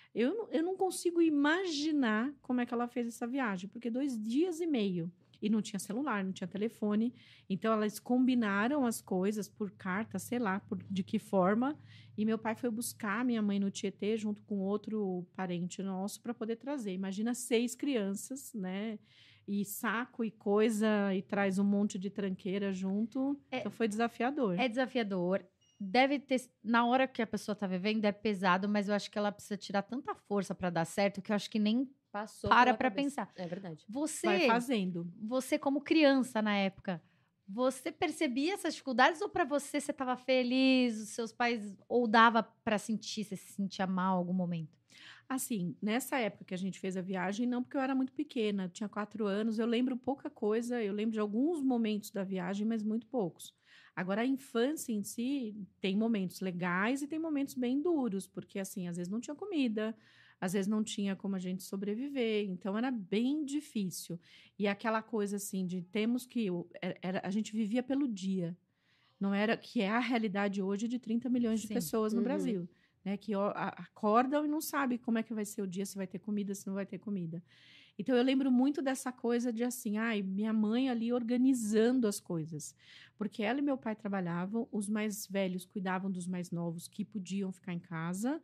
Eu não consigo imaginar como é que ela fez essa viagem, porque 2 dias e meio. E não tinha celular, não tinha telefone. Então, elas combinaram as coisas por carta, sei lá, de que forma. E meu pai foi buscar minha mãe no Tietê, junto com outro parente nosso, para poder trazer. Imagina 6 crianças, né? E saco e coisa, e traz um monte de tranqueira junto. Então, foi desafiador. É desafiador. Deve ter, na hora que a pessoa tá vivendo, é pesado, mas eu acho que ela precisa tirar tanta força para dar certo que eu acho que nem Passou para pela pra cabeça. pensar. É verdade. Vai fazendo. Você como criança na época, você percebia essas dificuldades ou para você estava feliz, os seus pais ou dava para sentir, você se sentia mal em algum momento? Assim, nessa época que a gente fez a viagem, não porque eu era muito pequena, tinha 4 anos, eu lembro pouca coisa, eu lembro de alguns momentos da viagem, mas muito poucos. Agora, a infância em si tem momentos legais e tem momentos bem duros, porque, assim, às vezes não tinha comida, às vezes não tinha como a gente sobreviver, então era bem difícil. E aquela coisa, assim, de temos que... a gente vivia pelo dia, não era que é a realidade hoje de 30 milhões de Sim. pessoas no Brasil, né? Que acordam e não sabem como é que vai ser o dia, se vai ter comida, se não vai ter comida. Então, eu lembro muito dessa coisa de assim, minha mãe ali organizando as coisas. Porque ela e meu pai trabalhavam, os mais velhos cuidavam dos mais novos que podiam ficar em casa.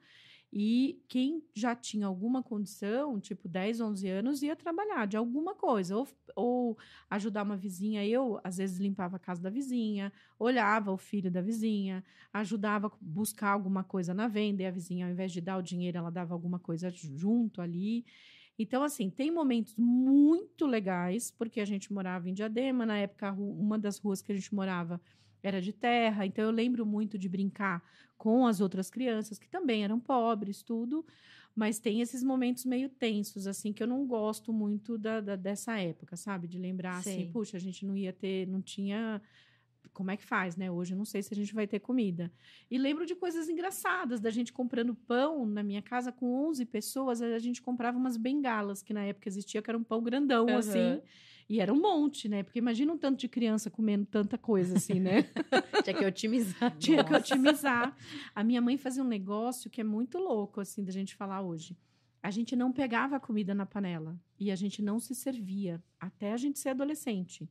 E quem já tinha alguma condição, tipo 10, 11 anos, ia trabalhar de alguma coisa. Ou ajudar uma vizinha. Eu, às vezes, limpava a casa da vizinha, olhava o filho da vizinha, ajudava a buscar alguma coisa na venda. E a vizinha, ao invés de dar o dinheiro, ela dava alguma coisa junto ali. Então, assim, tem momentos muito legais, porque a gente morava em Diadema. Na época, uma das ruas que a gente morava era de terra. Então, eu lembro muito de brincar com as outras crianças, que também eram pobres, tudo. Mas tem esses momentos meio tensos, assim, que eu não gosto muito dessa época, sabe? De lembrar, Sei. assim, puxa, a gente não ia ter, não tinha... Como é que faz, né? Hoje eu não sei se a gente vai ter comida. E lembro de coisas engraçadas, da gente comprando pão na minha casa com 11 pessoas, a gente comprava umas bengalas, que na época existia, que era um pão grandão, assim. E era um monte, né? Porque imagina um tanto de criança comendo tanta coisa, assim, né? Tinha que otimizar. Tinha que otimizar. A minha mãe fazia um negócio que é muito louco, assim, da gente falar hoje. A gente não pegava a comida na panela e a gente não se servia até a gente ser adolescente.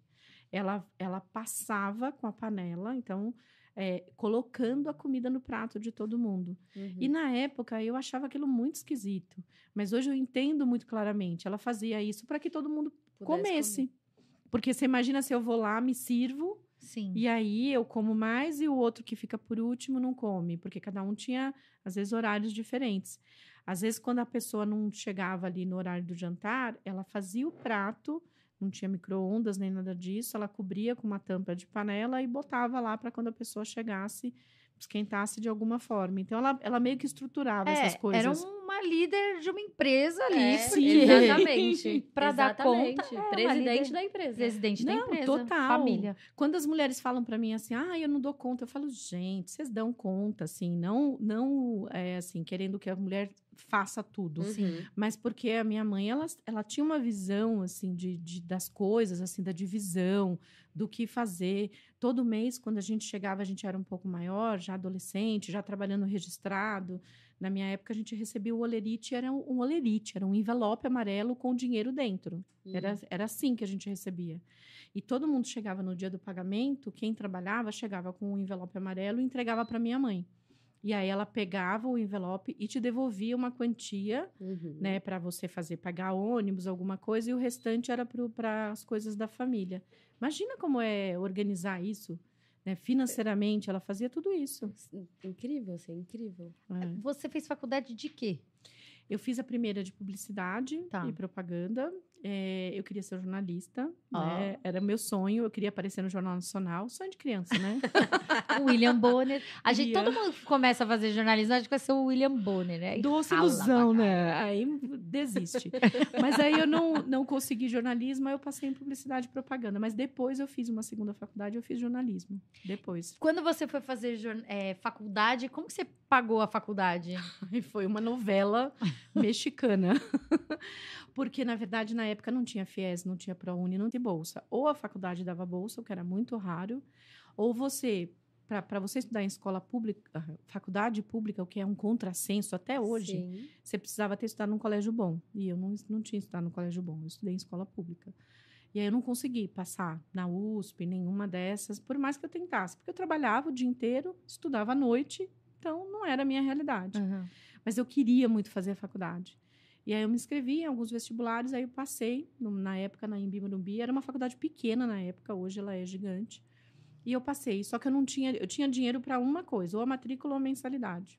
Ela passava com a panela, então, colocando a comida no prato de todo mundo. E na época, eu achava aquilo muito esquisito. Mas hoje eu entendo muito claramente. Ela fazia isso para que todo mundo comesse. Porque você imagina se eu vou lá, me sirvo, Sim. e aí eu como mais e o outro que fica por último não come. Porque cada um tinha, às vezes, horários diferentes. Às vezes, quando a pessoa não chegava ali no horário do jantar, ela fazia o prato... Não tinha micro-ondas nem nada disso. Ela cobria com uma tampa de panela e botava lá para quando a pessoa chegasse, esquentasse de alguma forma. Então, ela meio que estruturava essas coisas. Era uma uma líder de uma empresa ali. É, porque- exatamente. Pra dar Exatamente. conta, é uma Presidente líder. da empresa. Presidente da Não, empresa. total. Família. Quando as mulheres falam para mim assim, eu não dou conta, eu falo, gente, vocês dão conta, assim, não assim, querendo que a mulher faça tudo. Uhum. Mas porque a minha mãe, ela tinha uma visão, assim, das coisas, assim, da divisão, do que fazer. Todo mês, quando a gente chegava, a gente era um pouco maior, já adolescente, já trabalhando registrado. Na minha época, a gente recebia o olerite, era um envelope amarelo com dinheiro dentro. Era assim que a gente recebia. E todo mundo chegava no dia do pagamento, quem trabalhava chegava com um envelope amarelo e entregava para minha mãe. E aí ela pegava o envelope e te devolvia uma quantia, Uhum. né, para você pagar ônibus, alguma coisa, e o restante era para as coisas da família. Imagina como é organizar isso, né? Financeiramente, ela fazia tudo isso. Incrível, assim, incrível. É. Você fez faculdade de quê? Eu fiz a primeira de publicidade Tá. e propaganda. Eu queria ser jornalista, Ah. né? Era meu sonho. Eu queria aparecer no Jornal Nacional. Sonho de criança, né? O William Bonner. Queria. Todo mundo que começa a fazer jornalismo, acha que vai ser o William Bonner, né? E Doce rala ilusão, pra né? Aí desiste. Mas aí eu não consegui jornalismo, aí eu passei em publicidade e propaganda. Mas depois eu fiz uma segunda faculdade, eu fiz jornalismo. Depois. Quando você foi fazer faculdade, como que você pagou a faculdade? E foi uma novela mexicana. Porque, na verdade, na época não tinha FIES, não tinha ProUni, não tinha bolsa. Ou a faculdade dava bolsa, o que era muito raro, ou você, para você estudar em escola pública, faculdade pública, o que é um contrassenso até hoje, Sim. você precisava ter estudado num colégio bom. E eu não tinha estudado num colégio bom, eu estudei em escola pública. E aí eu não consegui passar na USP, nenhuma dessas, por mais que eu tentasse. Porque eu trabalhava o dia inteiro, estudava à noite, então não era a minha realidade. Mas eu queria muito fazer a faculdade. E aí eu me inscrevi em alguns vestibulares, aí eu passei, na época, na Embi Morumbi. Era uma faculdade pequena na época, hoje ela é gigante. E eu passei, só que eu tinha dinheiro para uma coisa, ou a matrícula ou a mensalidade.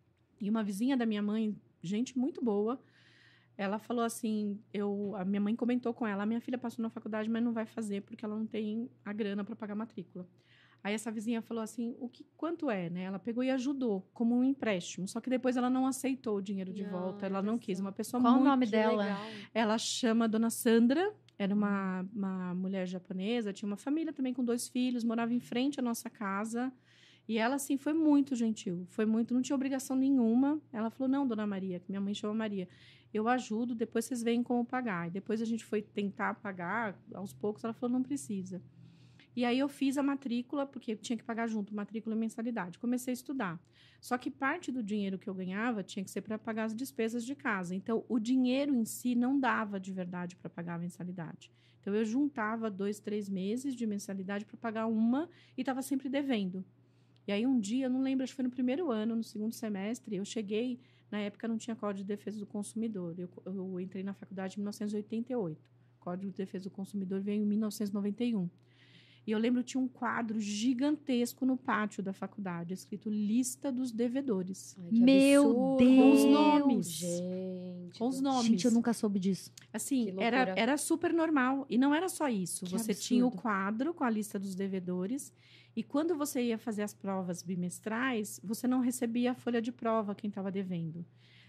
E uma vizinha da minha mãe, gente muito boa, ela falou assim, a minha mãe comentou com ela, a minha filha passou na faculdade, mas não vai fazer porque ela não tem a grana para pagar a matrícula. Aí essa vizinha falou assim, quanto é, né? Ela pegou e ajudou, como um empréstimo. Só que depois ela não aceitou o dinheiro de volta, ela não quis. Uma pessoa Qual o muito... nome Que dela? legal. Ela chama Dona Sandra, era uma mulher japonesa, tinha uma família também com 2 filhos, morava em frente à nossa casa. E ela, assim, foi muito gentil, não tinha obrigação nenhuma. Ela falou, não, Dona Maria, que minha mãe chama Maria, eu ajudo, depois vocês veem como pagar. E depois a gente foi tentar pagar, aos poucos ela falou, não precisa. E aí eu fiz a matrícula, porque eu tinha que pagar junto, matrícula e mensalidade. Comecei a estudar. Só que parte do dinheiro que eu ganhava tinha que ser para pagar as despesas de casa. Então, o dinheiro em si não dava de verdade para pagar a mensalidade. Então, eu juntava 2, 3 meses de mensalidade para pagar uma e estava sempre devendo. E aí, um dia, eu não lembro, acho que foi no primeiro ano, no segundo semestre, eu cheguei, na época não tinha Código de Defesa do Consumidor. Eu entrei na faculdade em 1988. O Código de Defesa do Consumidor veio em 1991. E eu lembro que tinha um quadro gigantesco no pátio da faculdade, escrito Lista dos Devedores. Ai, que Meu absurdo. Deus! Com os nomes. Gente. Com os nomes. Gente, eu nunca soube disso. Assim, Que loucura. era super normal. E não era só isso. Que Você absurdo. tinha o quadro com a lista dos devedores. E quando você ia fazer as provas bimestrais, você não recebia a folha de prova quem estava devendo.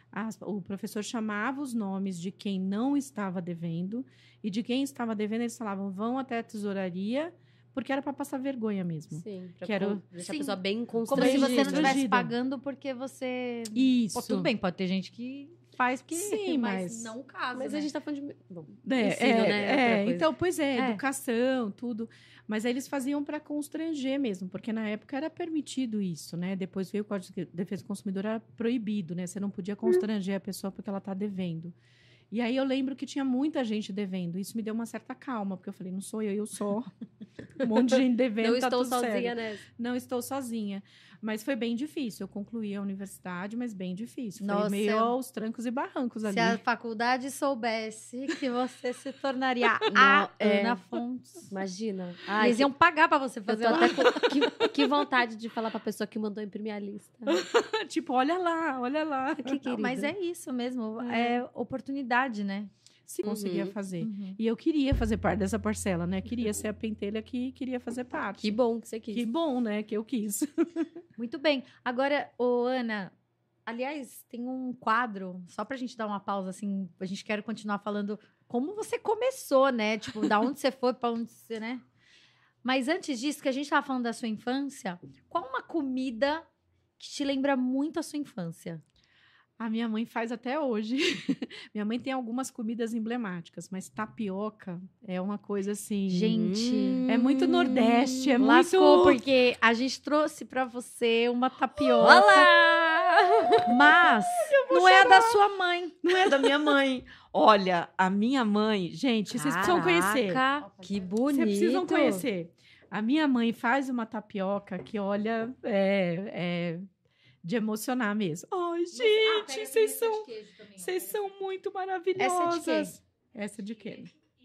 O professor chamava os nomes de quem não estava devendo. E de quem estava devendo, eles falavam, vão até a tesouraria, porque era para passar vergonha mesmo. Sim, pra Que era o- deixar Sim. a pessoa bem Como se constrangida. você não estivesse Constrangida. pagando porque você... Isso. Pô, tudo bem, pode ter gente que faz porque... Sim, mas mas- não o caso, Mas né? a gente tá falando de... Bom, É, ensino, né? Outra coisa. então, pois é, É. educação, tudo. Mas aí eles faziam para constranger mesmo, porque na época era permitido isso, né? Depois veio o Código de Defesa do Consumidor, era proibido, né? Você não podia constranger a pessoa porque ela está devendo. E aí eu lembro que tinha muita gente devendo. Isso me deu uma certa calma, porque eu falei, não sou eu só. Um monte de gente devendo, Não tá estou tudo sozinha certo. nessa. Não estou sozinha. Mas foi bem difícil. Eu concluí a universidade, mas bem difícil. Nossa. Foi meio aos trancos e barrancos ali. Se a faculdade soubesse que você se tornaria Não, a é. Ana Fontes, Imagina. eles iam pagar pra você Eu fazer tô lá. até com... que vontade de falar pra pessoa que mandou imprimir a lista. Tipo, olha lá, olha lá. Que Não, querida. mas é isso mesmo, é oportunidade, né? Se conseguia Uhum. fazer. Uhum. E eu queria fazer parte dessa parcela, né? Queria ser a pentelha que queria fazer parte. Que bom que você quis. Que bom, né? Que eu quis. Muito bem. Agora, ô Ana, Aliás, tem um quadro, só pra gente dar uma pausa, assim, a gente quer continuar falando como você começou, né? Tipo, da onde você foi, pra onde você, né? Mas antes disso, que a gente tava falando da sua infância, qual uma comida que te lembra muito a sua infância? A minha mãe faz até hoje. Minha mãe tem algumas comidas emblemáticas, mas tapioca é uma coisa assim. Gente, É muito Nordeste, é lascou, muito. porque a gente trouxe pra você uma tapioca, Olá! mas não é a da sua mãe. Não é da minha mãe. Olha, a minha mãe. Gente, vocês precisam conhecer. Caraca, que bonito. Vocês precisam conhecer. A minha mãe faz uma tapioca que, olha, é de emocionar mesmo. Ai, gente, vocês são muito maravilhosas. Essa é de quê?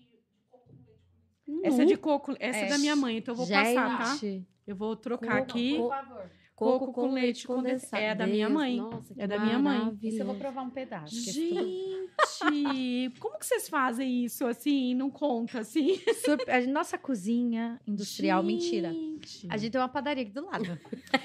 Essa é de coco. Essa é da minha mãe, então eu vou passar, tá? Gente, Eu vou trocar aqui. Por favor. Coco com leite condensado. É da minha mãe. Nossa, que É da minha mãe. Isso eu vou maravilhoso. provar um pedaço. porque isso tudo- Gente, como que vocês fazem isso assim? Não conta assim? A nossa cozinha industrial, mentira. Gente. A gente tem uma padaria aqui do lado.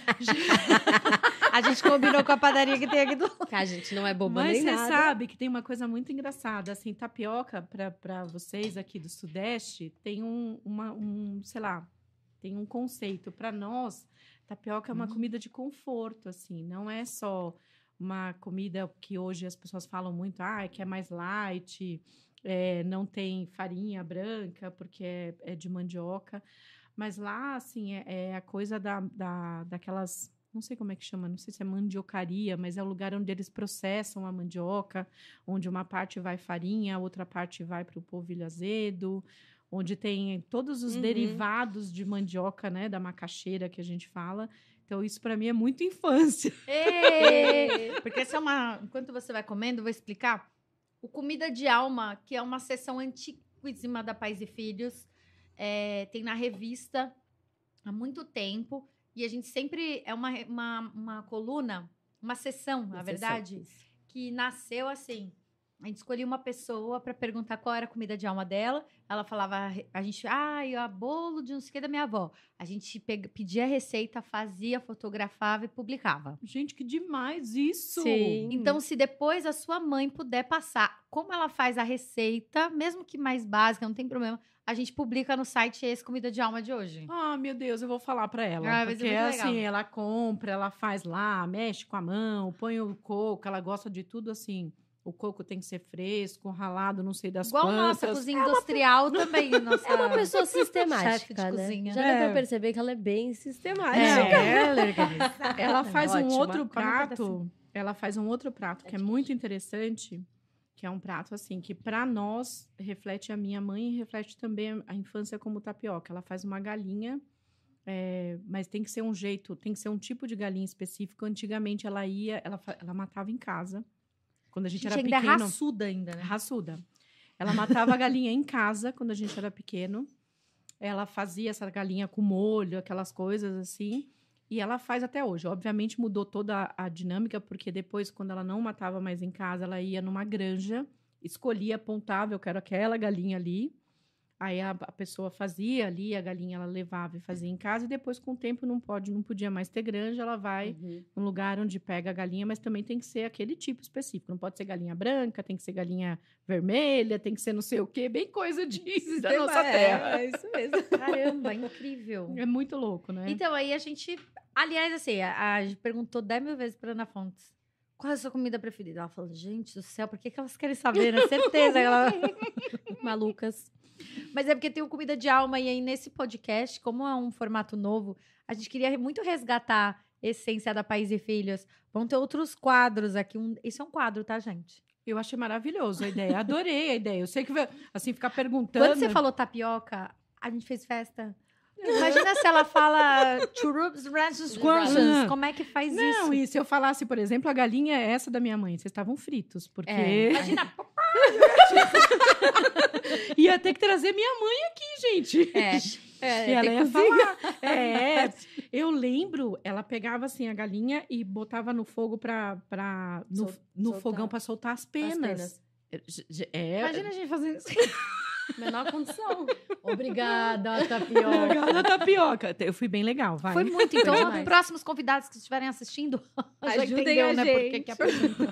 A gente combinou com a padaria que tem aqui do lado. Que a gente não é boba Mas nem você nada. sabe que tem uma coisa muito engraçada, assim, tapioca para vocês aqui do Sudeste tem sei lá, tem um conceito. Para nós, tapioca é uma comida de conforto, assim, não é só uma comida que hoje as pessoas falam muito, que é mais light, não tem farinha branca porque é de mandioca, mas lá, assim, é a coisa daquelas. Não sei como é que chama, não sei se é mandiocaria, mas é o lugar onde eles processam a mandioca, onde uma parte vai farinha, a outra parte vai para o polvilho azedo, onde tem todos os derivados de mandioca, né, da macaxeira que a gente fala. Então, isso para mim é muito infância. Porque essa é uma. Enquanto você vai comendo, eu vou explicar. O Comida de Alma, que é uma seção antiquíssima da Pais e Filhos, tem na revista há muito tempo. E a gente sempre. É uma coluna, uma sessão, na verdade, que nasceu assim. A gente escolhia uma pessoa para perguntar qual era a comida de alma dela. Ela falava, a gente, bolo de não sei o que da minha avó. A gente pedia a receita, fazia, fotografava e publicava. Gente, que demais isso! Sim. Então, se depois a sua mãe puder passar como ela faz a receita, mesmo que mais básica, não tem problema, a gente publica no site esse Comida de Alma de hoje. Meu Deus, eu vou falar para ela. Vai ser Porque muito legal. assim, ela compra, ela faz lá, mexe com a mão, põe o coco, ela gosta de tudo assim. O coco tem que ser fresco, ralado, não sei das Igual quantas. nossa cozinha industrial também. Nossa É uma pessoa chefe sistemática, de né? cozinha. Já deu pra perceber que ela é bem sistemática. Ela faz um Ótima. outro Come um prato. Ela faz um outro prato que é muito interessante, que é um prato assim que para nós reflete a minha mãe e reflete também a infância como tapioca. Ela faz uma galinha, mas tem que ser um jeito, tem que ser um tipo de galinha específico. Antigamente ela matava em casa. Quando a gente era ainda é pequeno, raçuda ainda, né? raçuda. Ela matava a galinha em casa quando a gente era pequeno. Ela fazia essa galinha com molho, aquelas coisas assim. E ela faz até hoje. Obviamente mudou toda a dinâmica, porque depois, quando ela não matava mais em casa, ela ia numa granja, escolhia, apontava, eu quero aquela galinha ali. Aí a pessoa fazia ali, a galinha ela levava e fazia em casa. E depois, com o tempo, não podia mais ter granja. Ela vai num lugar onde pega a galinha, mas também tem que ser aquele tipo específico. Não pode ser galinha branca, tem que ser galinha vermelha, tem que ser não sei o quê. Bem coisa da nossa terra. É isso mesmo. Caramba, incrível. É muito louco, né? Então, aí a gente... Aliás, assim, a gente perguntou 10 mil vezes pra Ana Fontes. Qual é a sua comida preferida? Ela falou, gente do céu, por que elas querem saber, né? Certeza que ela... Malucas. Mas é porque tem o Comida de Alma. E aí, nesse podcast, como é um formato novo, a gente queria muito resgatar a essência da Pais e Filhos. Vão ter outros quadros aqui. Isso é um quadro, tá, gente? Eu achei maravilhoso a ideia. Adorei a ideia. Eu sei que, assim, ficar perguntando... Quando você falou tapioca, a gente fez festa. Imagina se ela fala churros, ranchos, Uhum. como é que faz isso? Não, e se eu falasse, por exemplo, a galinha é essa da minha mãe, vocês estavam fritos, porque... Imagina. Ia ter que trazer minha mãe aqui, gente. E ela ia falar. Eu lembro, ela pegava assim a galinha e botava no fogo no fogão para soltar as penas. Imagina a gente fazendo isso. Menor condição. Obrigada, tapioca. Obrigada, tapioca. Eu fui bem legal, vai. Foi muito. Então, demais. próximos convidados que estiverem assistindo, já Ajudem entendeu, a né? Por que gente. que apresenta.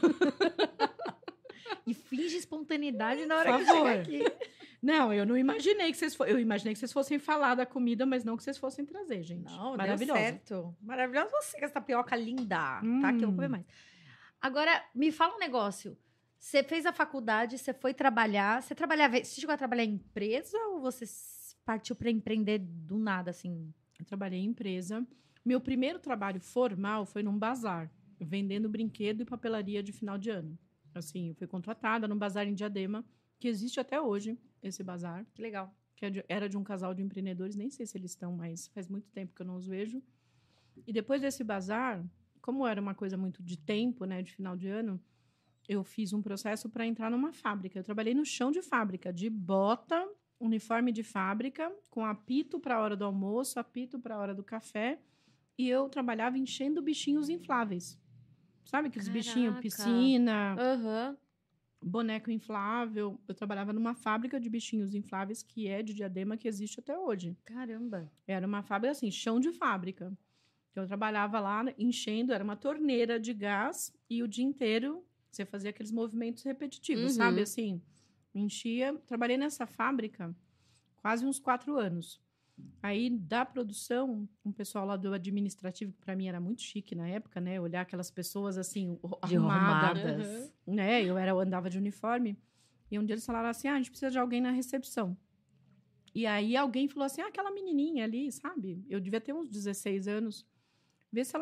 E finge espontaneidade na hora Por que favor. chega aqui. Não, eu não imaginei que vocês eu imaginei que vocês fossem falar da comida, mas não que vocês fossem trazer, gente. Não, maravilhosa. deu certo. Maravilhosa você com essa tapioca linda, tá? Que eu vou comer mais. Agora, me fala um negócio. Você fez a faculdade, você foi trabalhar. Você chegou a trabalhar em empresa ou você partiu para empreender do nada, assim? Eu trabalhei em empresa. Meu primeiro trabalho formal foi num bazar, vendendo brinquedo e papelaria de final de ano. Assim, eu fui contratada num bazar em Diadema, que existe até hoje, esse bazar. Que legal. Que era de um casal de empreendedores, nem sei se eles estão, mas faz muito tempo que eu não os vejo. E depois desse bazar, como era uma coisa muito de tempo, né, de final de ano, eu fiz um processo para entrar numa fábrica. Eu trabalhei no chão de fábrica, de bota, uniforme de fábrica, com apito para a hora do almoço, apito para a hora do café, e eu trabalhava enchendo bichinhos infláveis. Sabe aqueles bichinhos, Caraca. piscina, Aham. boneco inflável. Eu trabalhava numa fábrica de bichinhos infláveis que é de Diadema, que existe até hoje. Caramba. Era uma fábrica assim, chão de fábrica. Então, eu trabalhava lá enchendo, era uma torneira de gás e o dia inteiro você fazia aqueles movimentos repetitivos, Uhum. sabe? Assim, enchia. Trabalhei nessa fábrica quase uns 4 anos. Aí, da produção, um pessoal lá do administrativo, que para mim era muito chique na época, né? Olhar aquelas pessoas assim, De arrumadas. né? Eu andava de uniforme. E um dia eles falaram assim, a gente precisa de alguém na recepção. E aí alguém falou assim, aquela menininha ali, sabe? Eu devia ter uns 16 anos. Vê se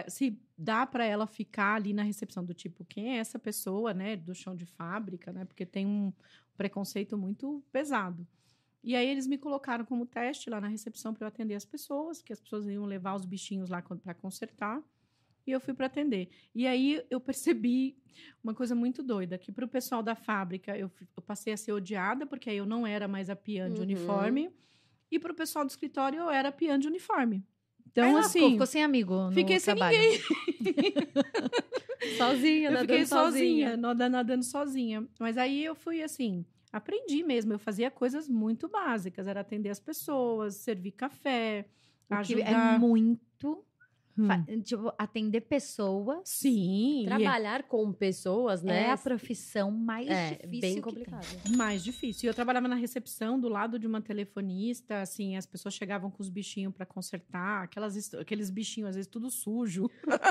dá para ela ficar ali na recepção, do tipo, quem é essa pessoa, né? Do chão de fábrica, né? Porque tem um preconceito muito pesado. E aí eles me colocaram como teste lá na recepção para eu atender as pessoas, que as pessoas iam levar os bichinhos lá para consertar. E eu fui para atender. E aí eu percebi uma coisa muito doida, que para o pessoal da fábrica eu passei a ser odiada, porque aí eu não era mais a peã de uniforme. E para o pessoal do escritório eu era a peã de uniforme. Então, Aí assim, ficou sem amigo no fiquei sem trabalho. ninguém. Sozinha, Eu nadando fiquei sozinha. nadando sozinha. Mas aí eu fui assim, aprendi mesmo. Eu fazia coisas muito básicas. Era atender as pessoas, servir café, O que ajudar. é muito... Hum. Tipo, atender pessoas Sim. Trabalhar com pessoas, né? é a profissão mais É, difícil bem que complicado. Mais difícil. E eu trabalhava na recepção, do lado de uma telefonista, assim, as pessoas chegavam com os bichinhos para consertar, aqueles bichinhos, às vezes, tudo sujo.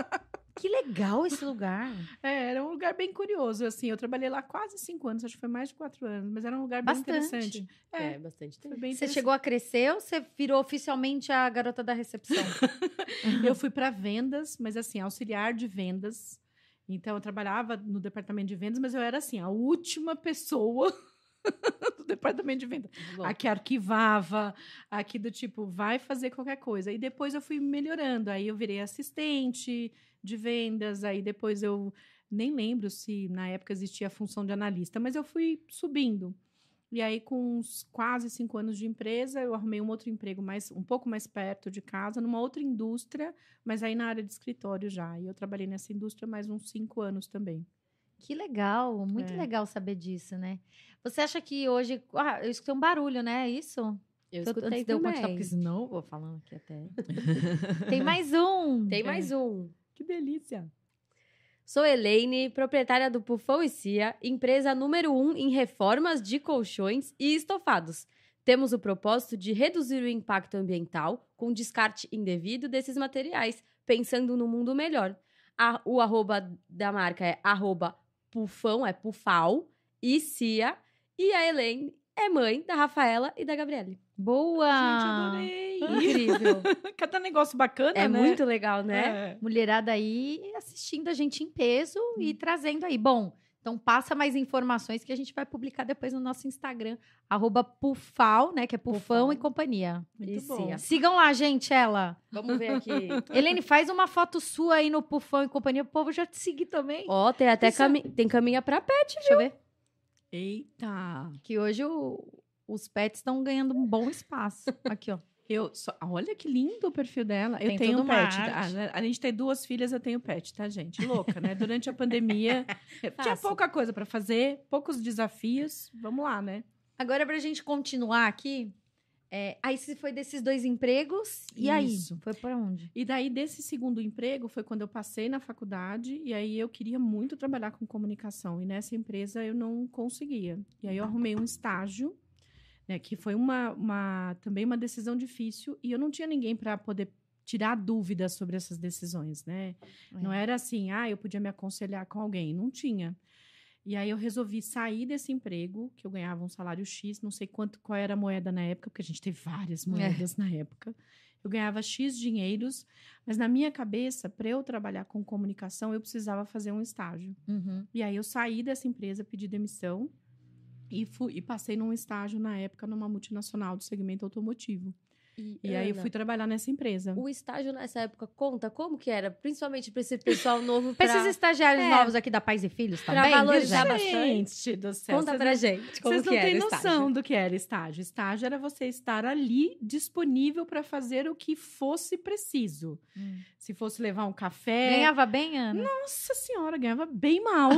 Que legal esse lugar. Era um lugar bem curioso, assim. Eu trabalhei lá quase 5 anos, acho que foi mais de 4 anos, mas era um lugar bem interessante. É, bastante Foi tempo. bem Você interessante. chegou a crescer ou você virou oficialmente a garota da recepção? Eu fui para vendas, mas assim, auxiliar de vendas. Então, eu trabalhava no departamento de vendas, mas eu era assim, a última pessoa do departamento de vendas. Bom, A que arquivava, aqui do tipo, vai fazer qualquer coisa. E depois eu fui melhorando. Aí eu virei assistente de vendas, aí depois eu nem lembro se na época existia a função de analista, mas eu fui subindo. E aí, com uns quase 5 anos de empresa, eu arrumei um outro emprego um pouco mais perto de casa, numa outra indústria, mas aí na área de escritório já. E eu trabalhei nessa indústria mais uns 5 anos também. Que legal, muito É. legal saber disso, né? Você acha que hoje... Ah, eu escutei um barulho, né? É isso? eu Antes escutei de eu também. continuar, porque senão eu vou falando aqui até... Tem mais um! Tem mais um. Que delícia! Sou Elaine, proprietária do Pufão e Cia, empresa número 1 em reformas de colchões e estofados. Temos o propósito de reduzir o impacto ambiental com descarte indevido desses materiais, pensando no mundo melhor. O arroba da marca é @pufão, é pufal, e Cia. E a Elaine é mãe da Rafaela e da Gabriele. Boa! Gente, adorei! Incrível! Cada negócio bacana, É né? muito legal, né? É. Mulherada aí assistindo a gente em peso e trazendo aí. Bom, então passa mais informações que a gente vai publicar depois no nosso Instagram, @pufal, né? Que é Pufão Pufal. e companhia. Muito E bom. Cia. Sigam lá, gente, ela. Vamos ver aqui. Helene, faz uma foto sua aí no Pufão e companhia, o povo já te seguir também. Ó, tem até Isso é- tem caminha pra pet. Deixa eu ver. Eita! Que hoje os pets estão ganhando um bom espaço. Aqui, ó. Olha que lindo o perfil dela. Eu Tem tenho toda um uma pet. arte. Além de ter 2 filhas, eu tenho pet, tá, gente? Louca, né? Durante a pandemia, tinha Fácil. pouca coisa para fazer, poucos desafios. Vamos lá, né? Agora, pra gente continuar aqui, aí você foi desses 2 empregos, e aí? Isso. Foi pra onde? E daí, desse segundo emprego, foi quando eu passei na faculdade, e aí eu queria muito trabalhar com comunicação, e nessa empresa eu não conseguia. E aí eu arrumei um estágio, né, que foi também uma decisão difícil, e eu não tinha ninguém para poder tirar dúvidas sobre essas decisões, né? Não era assim, eu podia me aconselhar com alguém, não tinha. E aí eu resolvi sair desse emprego, que eu ganhava um salário X, não sei qual era a moeda na época, porque a gente teve várias moedas na época. Eu ganhava X dinheiros, mas na minha cabeça, para eu trabalhar com comunicação, eu precisava fazer um estágio. Uhum. E aí eu saí dessa empresa, pedi demissão e passei num estágio na época numa multinacional do segmento automotivo. E aí eu Ana, fui trabalhar nessa empresa. o estágio nessa época conta como que era? Principalmente para esse pessoal novo. Pra esses estagiários É. novos aqui da Pais e Filhos Pra também, viu, valorizar gente? bastante. Gente do céu. Conta vocês pra não- gente como Vocês não que era têm o noção estágio. do que era estágio. Estágio era você estar ali disponível para fazer o que fosse preciso. Se fosse levar um café. Ganhava bem, Ana? Nossa senhora, ganhava bem mal.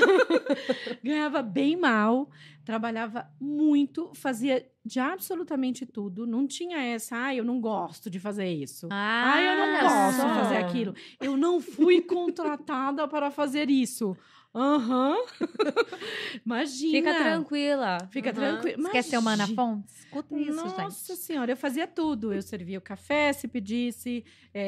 Ganhava bem mal. Trabalhava muito, fazia de absolutamente tudo. Não tinha essa, eu não gosto de fazer isso. Eu não olha posso só. fazer aquilo. Eu não fui contratada para fazer isso. Aham. Imagina. Fica tranquila. Fica Aham. tranquilo. Você quer ser uma Ana Imagina. Fontes? Escuta isso, Nossa gente. senhora, eu fazia tudo. Eu servia o café, se pedisse,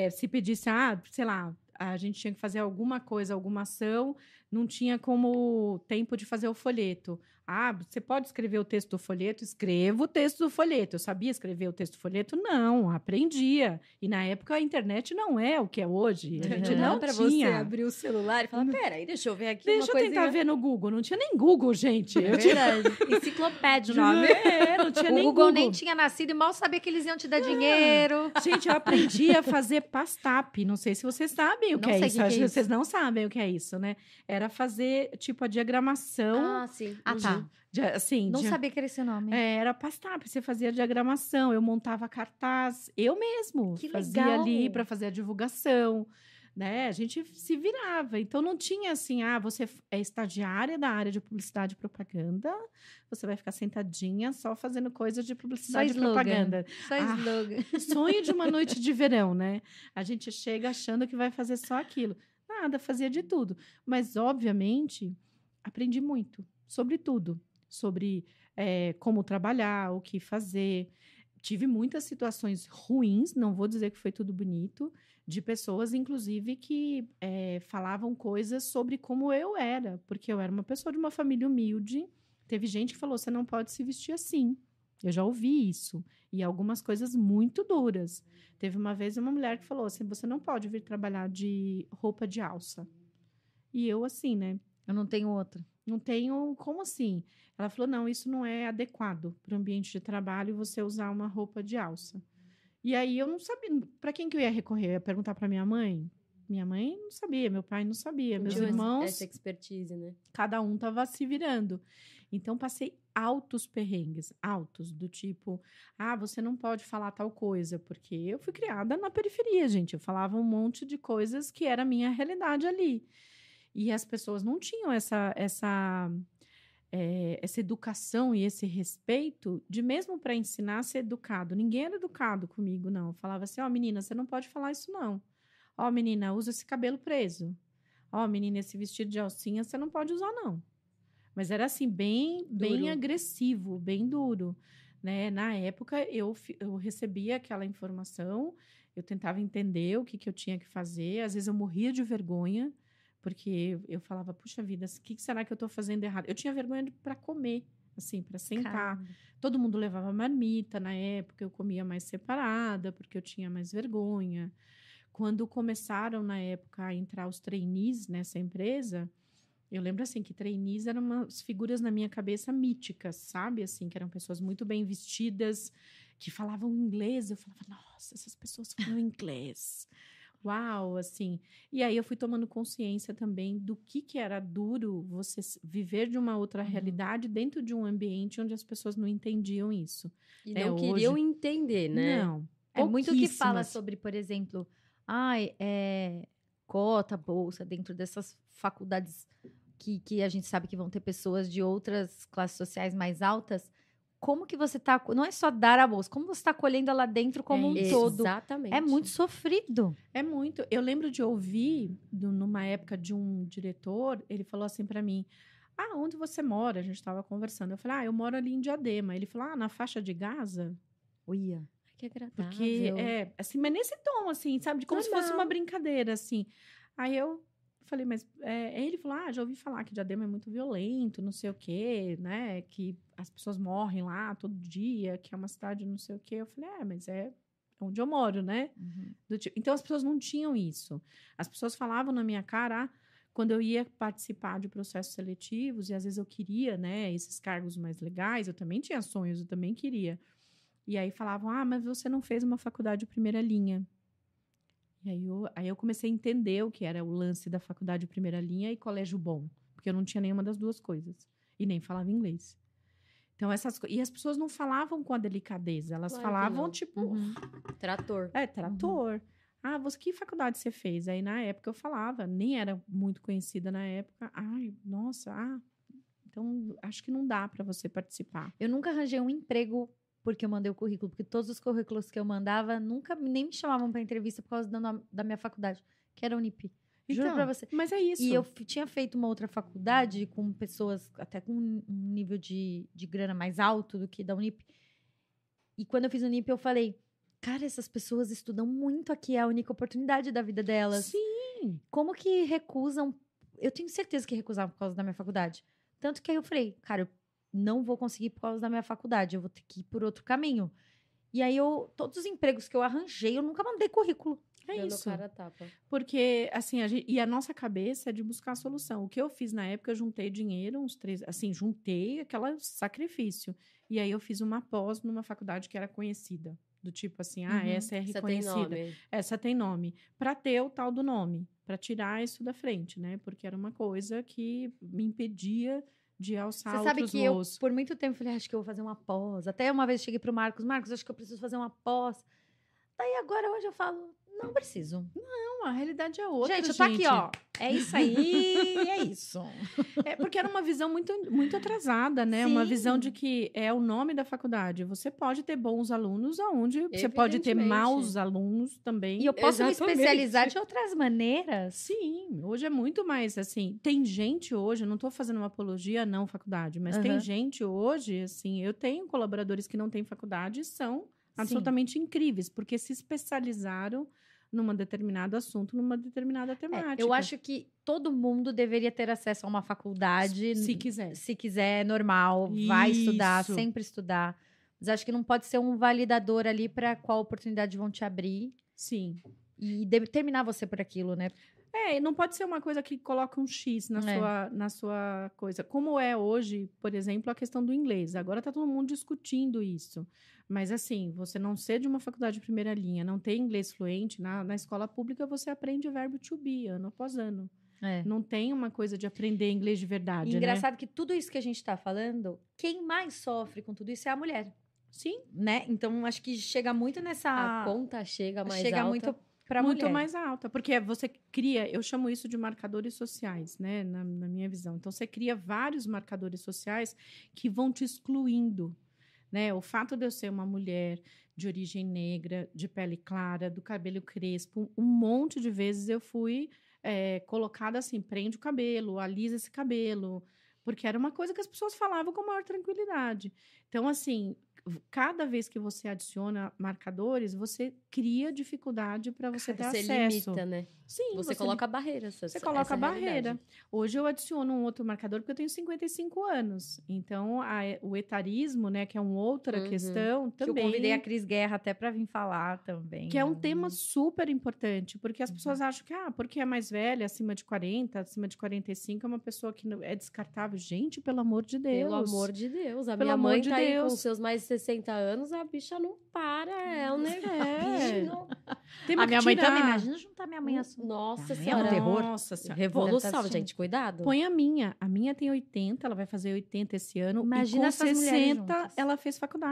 sei lá, a gente tinha que fazer alguma coisa, alguma ação, não tinha como tempo de fazer o folheto. Você pode escrever o texto do folheto? Escrevo o texto do folheto. Eu sabia escrever o texto do folheto? Não, aprendia. E na época a internet não é o que é hoje. A gente Não não dá pra tinha. você abrir o celular e falar, peraí, deixa eu ver aqui Deixa uma eu coisinha. tentar ver no Google. Não tinha nem Google, gente. É Eu tinha... verdade. Enciclopédia o nome. Não tinha O nem Google nem tinha nascido e mal sabia que eles iam te dar dinheiro. Gente, eu aprendi a fazer pastap. Não sei se vocês sabem o que Não é sei isso. o que Acho é que isso. vocês não sabem o que é isso, né? Era fazer, tipo, a diagramação. Sim. Ah, tá. Não Assim, sabia que era esse nome. era pastap. Você fazia a diagramação. Eu montava cartaz. Eu mesmo Que fazia legal. ali para fazer a divulgação. Né? A gente se virava. Então, não tinha assim, você é estagiária da área de publicidade e propaganda, você vai ficar sentadinha só fazendo coisa de publicidade e slogan. propaganda. Só slogan. Sonho de uma noite de verão, né? A gente chega achando que vai fazer só aquilo. Nada, fazia de tudo. Mas, obviamente, aprendi muito sobre tudo. Sobre como trabalhar, o que fazer. Tive muitas situações ruins, não vou dizer que foi tudo bonito, de pessoas, inclusive, que falavam coisas sobre como eu era. Porque eu era uma pessoa de uma família humilde. Teve gente que falou, você não pode se vestir assim. Eu já ouvi isso. E algumas coisas muito duras. Teve uma vez uma mulher que falou assim, você não pode vir trabalhar de roupa de alça. E eu assim, né? Eu não tenho outra. Não tenho, como assim? Ela falou, não, isso não é adequado para o ambiente de trabalho você usar uma roupa de alça. E aí eu não sabia, para quem que eu ia recorrer? Eu ia perguntar para minha mãe? Minha mãe não sabia, meu pai não sabia, meus Tinha irmãos, essa expertise, né? cada um estava se virando. Então, passei altos perrengues, altos, do tipo, você não pode falar tal coisa, porque eu fui criada na periferia, gente. Eu falava um monte de coisas que era a minha realidade ali. E as pessoas não tinham essa educação e esse respeito de mesmo para ensinar a ser educado. Ninguém era educado comigo, não. Eu falava assim, menina, você não pode falar isso, não. Menina, usa esse cabelo preso. Menina, esse vestido de alcinha você não pode usar, não. Mas era assim, bem agressivo, bem duro. Né? Na época, eu recebia aquela informação, eu tentava entender o que eu tinha que fazer. Às vezes, eu morria de vergonha, porque eu falava, puxa vida, o que será que eu estou fazendo errado? Eu tinha vergonha para comer, assim, para sentar. Caramba. Todo mundo levava marmita na época, eu comia mais separada, porque eu tinha mais vergonha. Quando começaram, na época, a entrar os trainees nessa empresa, eu lembro, assim, que trainees eram umas figuras na minha cabeça míticas, sabe? Assim, que eram pessoas muito bem vestidas, que falavam inglês. Eu falava, nossa, essas pessoas falam inglês. Uau, assim. E aí eu fui tomando consciência também do que era duro você viver de uma outra realidade dentro de um ambiente onde as pessoas não entendiam isso. E não queriam hoje... entender, né? Não. É muito que fala pouquíssimas. sobre, por exemplo, cota, bolsa, dentro dessas faculdades que a gente sabe que vão ter pessoas de outras classes sociais mais altas. como que você tá... Não é só dar a bolsa, como você tá colhendo ela dentro como um todo. Exatamente. É muito sofrido. É muito. Eu lembro de ouvir, numa época, de um diretor, ele falou assim pra mim, onde você mora? A gente estava conversando. Eu falei, eu moro ali em Diadema. Ele falou, na faixa de Gaza? Uia. Que agradável. Porque, assim, mas nesse tom, assim, sabe? Como se fosse uma brincadeira, assim. Aí eu falei, mas... ele falou, já ouvi falar que Diadema é muito violento, não sei o quê, né? Que as pessoas morrem lá todo dia, que é uma cidade não sei o quê. Eu falei, mas é onde eu moro, né? Uhum. Então, as pessoas não tinham isso. As pessoas falavam na minha cara, quando eu ia participar de processos seletivos, e às vezes eu queria, né, esses cargos mais legais, eu também tinha sonhos, eu também queria. E aí falavam, mas você não fez uma faculdade de primeira linha. E aí eu comecei a entender o que era o lance da faculdade de primeira linha e colégio bom, porque eu não tinha nenhuma das duas coisas, e nem falava inglês. Então, e as pessoas não falavam com a delicadeza, elas falavam, tipo... Trator. Trator. Que faculdade você fez? Aí, na época, eu falava, nem era muito conhecida na época. Então, acho que não dá para você participar. Eu nunca arranjei um emprego porque eu mandei o currículo, porque todos os currículos que eu mandava nunca nem me chamavam para entrevista por causa da minha faculdade, que era a Unip. Juro Então, pra você. Mas é isso. E eu tinha feito uma outra faculdade com pessoas até com um nível de grana mais alto do que da Unip. E quando eu fiz a Unip, eu falei, cara, essas pessoas estudam muito aqui, é a única oportunidade da vida delas. Sim. Como que recusam? Eu tenho certeza que recusavam por causa da minha faculdade. Tanto que aí eu falei, cara, eu não vou conseguir por causa da minha faculdade, eu vou ter que ir por outro caminho. E aí, todos os empregos que eu arranjei, eu nunca mandei currículo. É Dando isso. cara a tapa. Porque, assim, a nossa cabeça é de buscar a solução. O que eu fiz na época, eu juntei dinheiro, juntei aquele sacrifício. E aí eu fiz uma pós numa faculdade que era conhecida. Do tipo assim, essa é reconhecida. Essa tem nome. Para ter o tal do nome. Para tirar isso da frente, né? Porque era uma coisa que me impedia de alçar outros voos. Você sabe que eu, por muito tempo, falei, acho que eu vou fazer uma pós. Até uma vez cheguei pro Marcos, acho que eu preciso fazer uma pós. Daí agora, hoje eu falo, não preciso. Não, a realidade é outra, gente. Tá aqui, ó. É isso aí, é isso. Porque era uma visão muito, muito atrasada, né? Sim. Uma visão de que é o nome da faculdade. Você pode ter bons alunos, aonde você pode ter maus alunos também. E eu posso me especializar de outras maneiras. Sim, hoje é muito mais assim. Tem gente hoje, eu não estou fazendo uma apologia à não faculdade, mas tem gente hoje, assim, eu tenho colaboradores que não têm faculdade e são absolutamente incríveis, porque se especializaram num determinado assunto, numa determinada temática. Eu acho que todo mundo deveria ter acesso a uma faculdade. Se quiser. Se quiser, é normal. Vai estudar, sempre estudar. Mas acho que não pode ser um validador ali para qual oportunidade vão te abrir. Sim. E determinar você por aquilo, né? Não pode ser uma coisa que coloca um X na sua coisa. Como é hoje, por exemplo, a questão do inglês. Agora está todo mundo discutindo isso. Mas, assim, você não ser de uma faculdade de primeira linha, não ter inglês fluente, na escola pública você aprende verbo to be, ano após ano. Não tem uma coisa de aprender inglês de verdade, engraçado que tudo isso que a gente está falando, quem mais sofre com tudo isso é a mulher. Sim. Né? Então, acho que chega muito nessa... A conta chega mais alta. Chega muito pra mulher. Muito mais alta. Porque você cria... Eu chamo isso de marcadores sociais, né? Na minha visão. Então, você cria vários marcadores sociais que vão te excluindo. Né? O fato de eu ser uma mulher de origem negra, de pele clara, do cabelo crespo, um monte de vezes eu fui colocada assim, prende o cabelo, alisa esse cabelo, porque era uma coisa que as pessoas falavam com maior tranquilidade. Então, assim, cada vez que você adiciona marcadores, você cria dificuldade para você ter acesso. Você limita, né? Sim. Você coloca barreiras. Você coloca a barreira. Hoje eu adiciono um outro marcador porque eu tenho 55 anos. Então, o etarismo, né, que é uma outra questão também. Que eu convidei a Cris Guerra até para vir falar também. Que é um tema super importante, porque as pessoas acham que, porque é mais velha, acima de 40, acima de 45, é uma pessoa que é descartável. Gente, pelo amor de Deus. Pelo amor de Deus. A minha mãe tá aí com seus mais de 60 anos, a bicha não para. É um negócio. A minha mãe também. Imagina juntar minha mãe assim. Nossa senhora. Terror. Nossa senhora. Revolução, gente. Cuidado. Põe a minha. A minha tem 80, ela vai fazer 80 esse ano. Imagina e com essas 60, juntas. ela fez faculdade.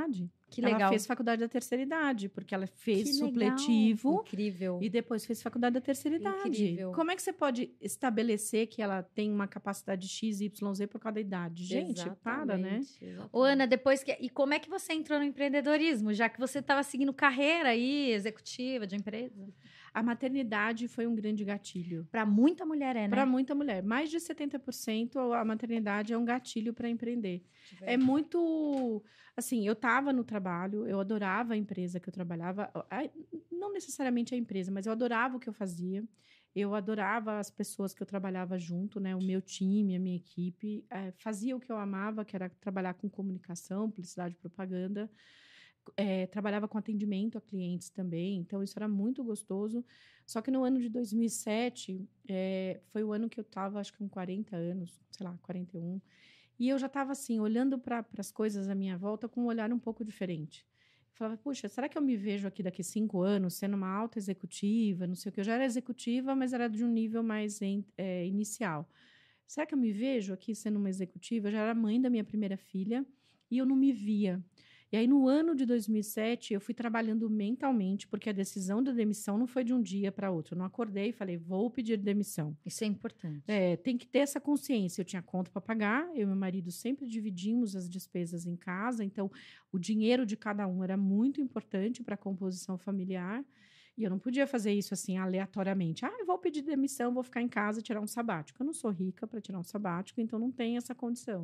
Que Ela legal. fez faculdade da terceira idade, porque ela fez Que legal. supletivo Incrível. e depois fez faculdade da terceira idade. Incrível. Como é que você pode estabelecer que ela tem uma capacidade X, Y, Z por cada idade? Gente, para, né? Exatamente. Ô, Ana, depois que... E como é que você entrou no empreendedorismo? Já que você estava seguindo carreira aí, executiva de empresa? A maternidade foi um grande gatilho. Para muita mulher é, né? Para muita mulher. Mais de 70% a maternidade é um gatilho para empreender. É muito... Assim, eu estava no trabalho, eu adorava a empresa que eu trabalhava. Não necessariamente a empresa, mas eu adorava o que eu fazia. Eu adorava as pessoas que eu trabalhava junto, né? O meu time, a minha equipe. Fazia o que eu amava, que era trabalhar com comunicação, publicidade e propaganda. Trabalhava com atendimento a clientes também, então isso era muito gostoso. Só que no ano de 2007, foi o ano que eu estava, acho que com 40 anos, sei lá, 41, e eu já estava assim, olhando para as coisas à minha volta com um olhar um pouco diferente. Eu falava, puxa, será que eu me vejo aqui daqui 5 anos sendo uma alta executiva, não sei o que, eu já era executiva, mas era de um nível mais inicial. Será que eu me vejo aqui sendo uma executiva? Eu já era mãe da minha primeira filha e eu não me via. E aí, no ano de 2007, eu fui trabalhando mentalmente, porque a decisão da demissão não foi de um dia para outro. Eu não acordei e falei, vou pedir demissão. Isso é importante. Tem que ter essa consciência. Eu tinha conta para pagar, eu e meu marido sempre dividimos as despesas em casa, então o dinheiro de cada um era muito importante para a composição familiar. E eu não podia fazer isso assim, aleatoriamente. Eu vou pedir demissão, vou ficar em casa, tirar um sabático. Eu não sou rica para tirar um sabático, então não tem essa condição.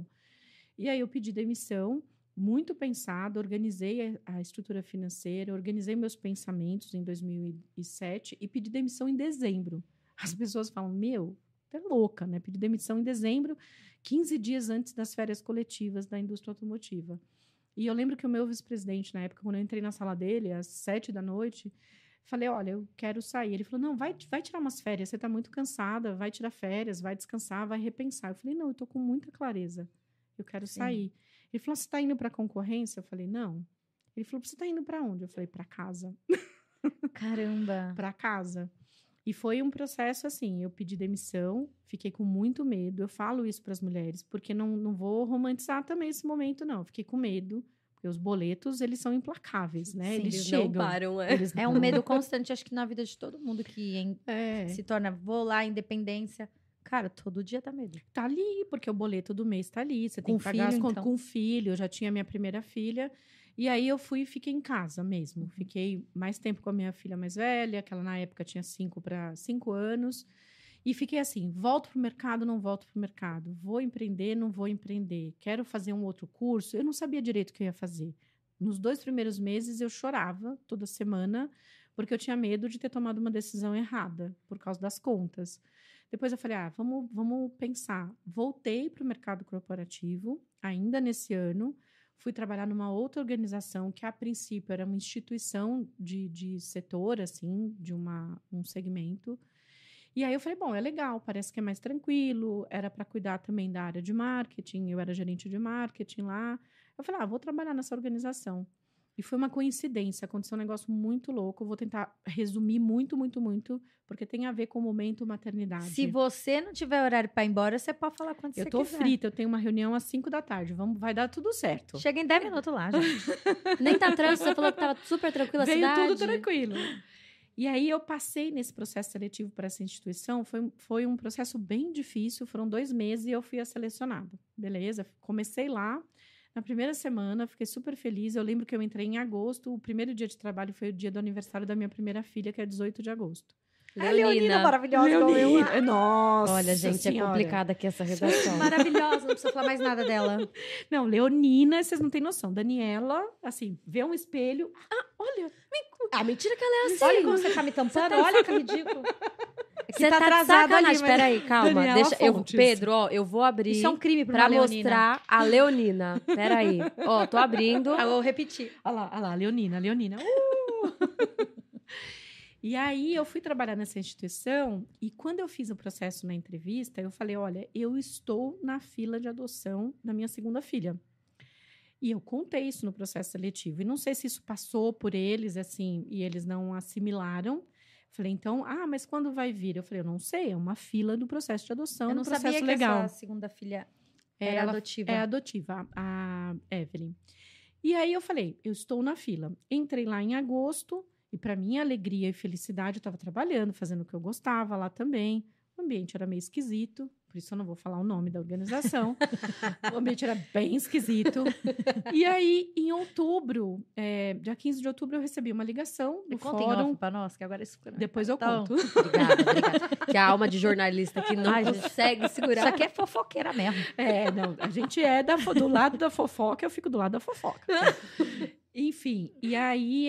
E aí eu pedi demissão, muito pensado, organizei a estrutura financeira, organizei meus pensamentos em 2007 e pedi demissão em dezembro. As pessoas falam, tu é louca, né? Pedi demissão em dezembro, 15 dias antes das férias coletivas da indústria automotiva. E eu lembro que o meu vice-presidente, na época, quando eu entrei na sala dele, às 7 da noite, falei, olha, eu quero sair. Ele falou, não, vai tirar umas férias, você está muito cansada, vai tirar férias, vai descansar, vai repensar. Eu falei, não, eu estou com muita clareza, eu quero sair. Ele falou, você está indo para a concorrência? Eu falei, não. Ele falou, você está indo para onde? Eu falei, para casa. Caramba. Para casa. E foi um processo assim, eu pedi demissão, fiquei com muito medo. Eu falo isso para as mulheres, porque não vou romantizar também esse momento, não. Fiquei com medo, porque os boletos, eles são implacáveis, né? Sim, eles Eles chegam. não param, Eles É um não- medo constante, acho que na vida de todo mundo que É, se torna, vou lá, independência. Cara, todo dia dá medo. tá ali, porque o boleto do mês tá ali. Você tem Com que pagar as filho, contas então? com filho. Eu já tinha minha primeira filha. E aí eu fui e fiquei em casa mesmo. Fiquei mais tempo com a minha filha mais velha, que ela na época tinha 5 anos. E fiquei assim, volto pro mercado, não volto pro mercado. Vou empreender, não vou empreender. Quero fazer um outro curso. Eu não sabia direito o que eu ia fazer. Nos 2 primeiros meses eu chorava toda semana, porque eu tinha medo de ter tomado uma decisão errada, por causa das contas. Depois eu falei, vamos pensar. Voltei para o mercado corporativo, ainda nesse ano. Fui trabalhar numa outra organização que, a princípio, era uma instituição de setor, assim, de um segmento. E aí eu falei, bom, é legal, parece que é mais tranquilo. Era para cuidar também da área de marketing. Eu era gerente de marketing lá. Eu falei, vou trabalhar nessa organização. E foi uma coincidência, aconteceu um negócio muito louco. Eu vou tentar resumir muito, muito, muito, porque tem a ver com o momento maternidade. Se você não tiver horário para ir embora, você pode falar quando você Eu tô quiser. frita, eu tenho uma reunião às 5 da tarde. Vai dar tudo certo. Chega em 10 minutos lá, gente. Nem tá trânsito, você falou que tava super tranquila a Veio cidade. tudo tranquilo. E aí eu passei nesse processo seletivo para essa instituição. Foi um processo bem difícil, foram 2 meses e eu fui a selecionada. Beleza, comecei lá. Na primeira semana, fiquei super feliz. Eu lembro que eu entrei em agosto. O primeiro dia de trabalho foi o dia do aniversário da minha primeira filha, que é 18 de agosto. Leonina. maravilhosa. Leonina, nossa Olha, gente, senhora. é complicada aqui essa redação. Maravilhosa, não precisa falar mais nada dela. Não, Leonina, vocês não têm noção. Daniela, assim, vê um espelho. Olha, Mentira que ela é assim. Olha como você tá me tampando, olha que ridículo. É que Você tá de atrasado ali, sacanagem. mas- Peraí, calma. Daniela Fontes. Pedro, ó, eu vou abrir Isso é um crime pra pra uma leonina. mostrar a Leonina. Peraí. Ó, tô abrindo. Eu vou repetir. olha lá, Leonina. E aí eu fui trabalhar nessa instituição e quando eu fiz o processo na entrevista, eu falei, olha, eu estou na fila de adoção da minha segunda filha. E eu contei isso no processo seletivo. E não sei se isso passou por eles, assim, e eles não assimilaram. Falei, então, mas quando vai vir? Eu falei, eu não sei, é uma fila do processo de adoção, Eu do não processo sabia que legal. essa segunda filha era Ela adotiva. é adotiva, a Evelyn. E aí eu falei, eu estou na fila. Entrei lá em agosto e para minha alegria e felicidade, eu estava trabalhando, fazendo o que eu gostava lá também. O ambiente era meio esquisito, por isso eu não vou falar o nome da organização. O ambiente era bem esquisito. E aí, em outubro, dia 15 de outubro, eu recebi uma ligação do Conta em fórum. off pra nós, que agora isso fica... Depois eu Então, conto. Obrigada. Que a alma de jornalista que não consegue segurar. Isso aqui é fofoqueira mesmo. Não, a gente é do lado da fofoca, eu fico do lado da fofoca. Enfim, e aí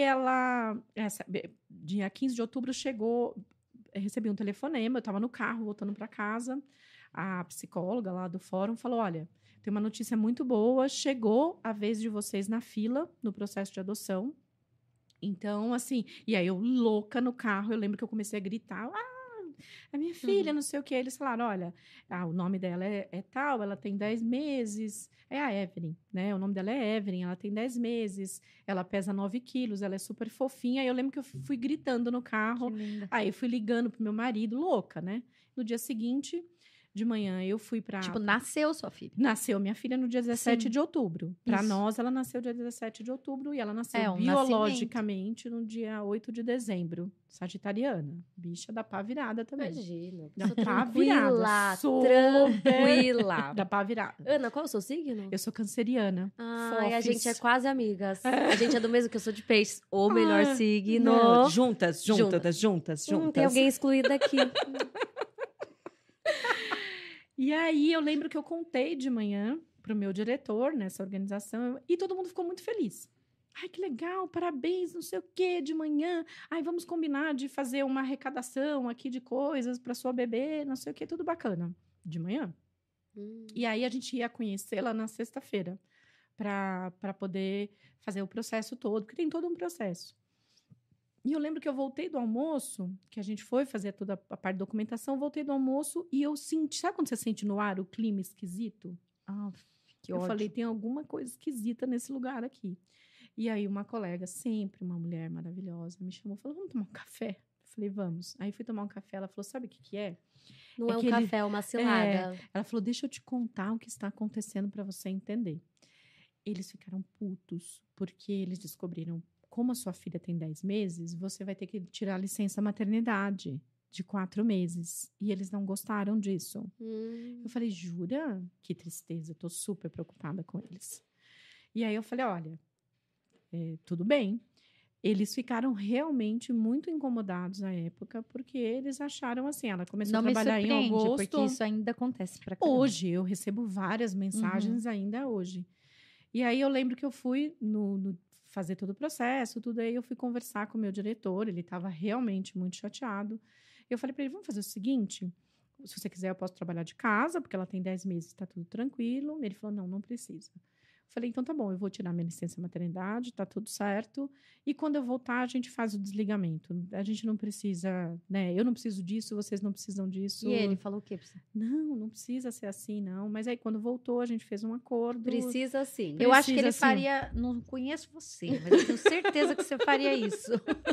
dia 15 de outubro chegou, eu recebi um telefonema, eu estava no carro, voltando para casa, a psicóloga lá do fórum falou, olha, tem uma notícia muito boa, chegou a vez de vocês na fila, no processo de adoção. Então, assim, e aí eu louca no carro, eu lembro que eu comecei a gritar, é minha filha, não sei o que. Eles falaram, olha, o nome dela é tal, ela tem 10 meses. É a Evelyn, né? O nome dela é Evelyn, ela tem 10 meses, ela pesa 9 quilos, ela é super fofinha. Aí eu lembro que eu fui gritando no carro. Que linda. Aí eu fui ligando pro meu marido, louca, né? No dia seguinte, de manhã, eu fui pra... Tipo, nasceu sua filha. Nasceu minha filha no dia 17 Sim. de outubro. Para Isso. nós, ela nasceu dia 17 de outubro e ela nasceu Um biologicamente no dia 8 de dezembro. Sagitariana. Bicha da pá virada também. Imagina. Da Sou pá tranquila, virada. Super tranquila. da pá virada. Ana, qual é o seu signo? Eu sou canceriana. E a Fofes. gente é quase amigas. A gente é do mesmo que eu sou de peixes. O melhor signo. Não, juntas. Tem alguém excluído aqui. E aí, eu lembro que eu contei de manhã pro meu diretor nessa organização e todo mundo ficou muito feliz. Ai, que legal, parabéns, não sei o quê, de manhã. Ai, vamos combinar de fazer uma arrecadação aqui de coisas para sua bebê, não sei o quê, tudo bacana. De manhã. E aí, a gente ia conhecê-la na sexta-feira para poder fazer o processo todo, porque tem todo um processo. E eu lembro que eu voltei do almoço, que a gente foi fazer toda a parte de documentação, voltei do almoço e eu senti... Sabe quando você sente no ar o clima esquisito? Que Eu ódio. falei, tem alguma coisa esquisita nesse lugar aqui. E aí uma colega, sempre uma mulher maravilhosa, me chamou e falou, vamos tomar um café? Eu falei, vamos. Aí fui tomar um café, ela falou, sabe o que é? Não é um que café, é uma cilada. Ela falou, deixa eu te contar o que está acontecendo para você entender. Eles ficaram putos, porque eles descobriram, como a sua filha tem 10 meses, você vai ter que tirar a licença maternidade de 4 meses. E eles não gostaram disso. Eu falei, jura? Que tristeza, eu tô super preocupada com eles. E aí eu falei, olha, tudo bem. Eles ficaram realmente muito incomodados na época, porque eles acharam assim, ela começou a trabalhar em agosto. Porque isso ainda acontece pra caramba. Hoje, eu recebo várias mensagens ainda hoje. E aí eu lembro que eu fui fazer todo o processo, tudo aí eu fui conversar com o meu diretor, ele estava realmente muito chateado. Eu falei para ele, vamos fazer o seguinte, se você quiser eu posso trabalhar de casa, porque ela tem 10 meses, está tudo tranquilo. Ele falou, não precisa. Eu falei, então tá bom, eu vou tirar minha licença maternidade, tá tudo certo. E quando eu voltar, a gente faz o desligamento. A gente não precisa, né? Eu não preciso disso, vocês não precisam disso. E ele falou o quê? Não precisa ser assim, não. Mas aí, quando voltou, a gente fez um acordo. Precisa sim. Eu acho que ele Precisa, faria... Não conheço você, mas eu tenho certeza que você faria isso.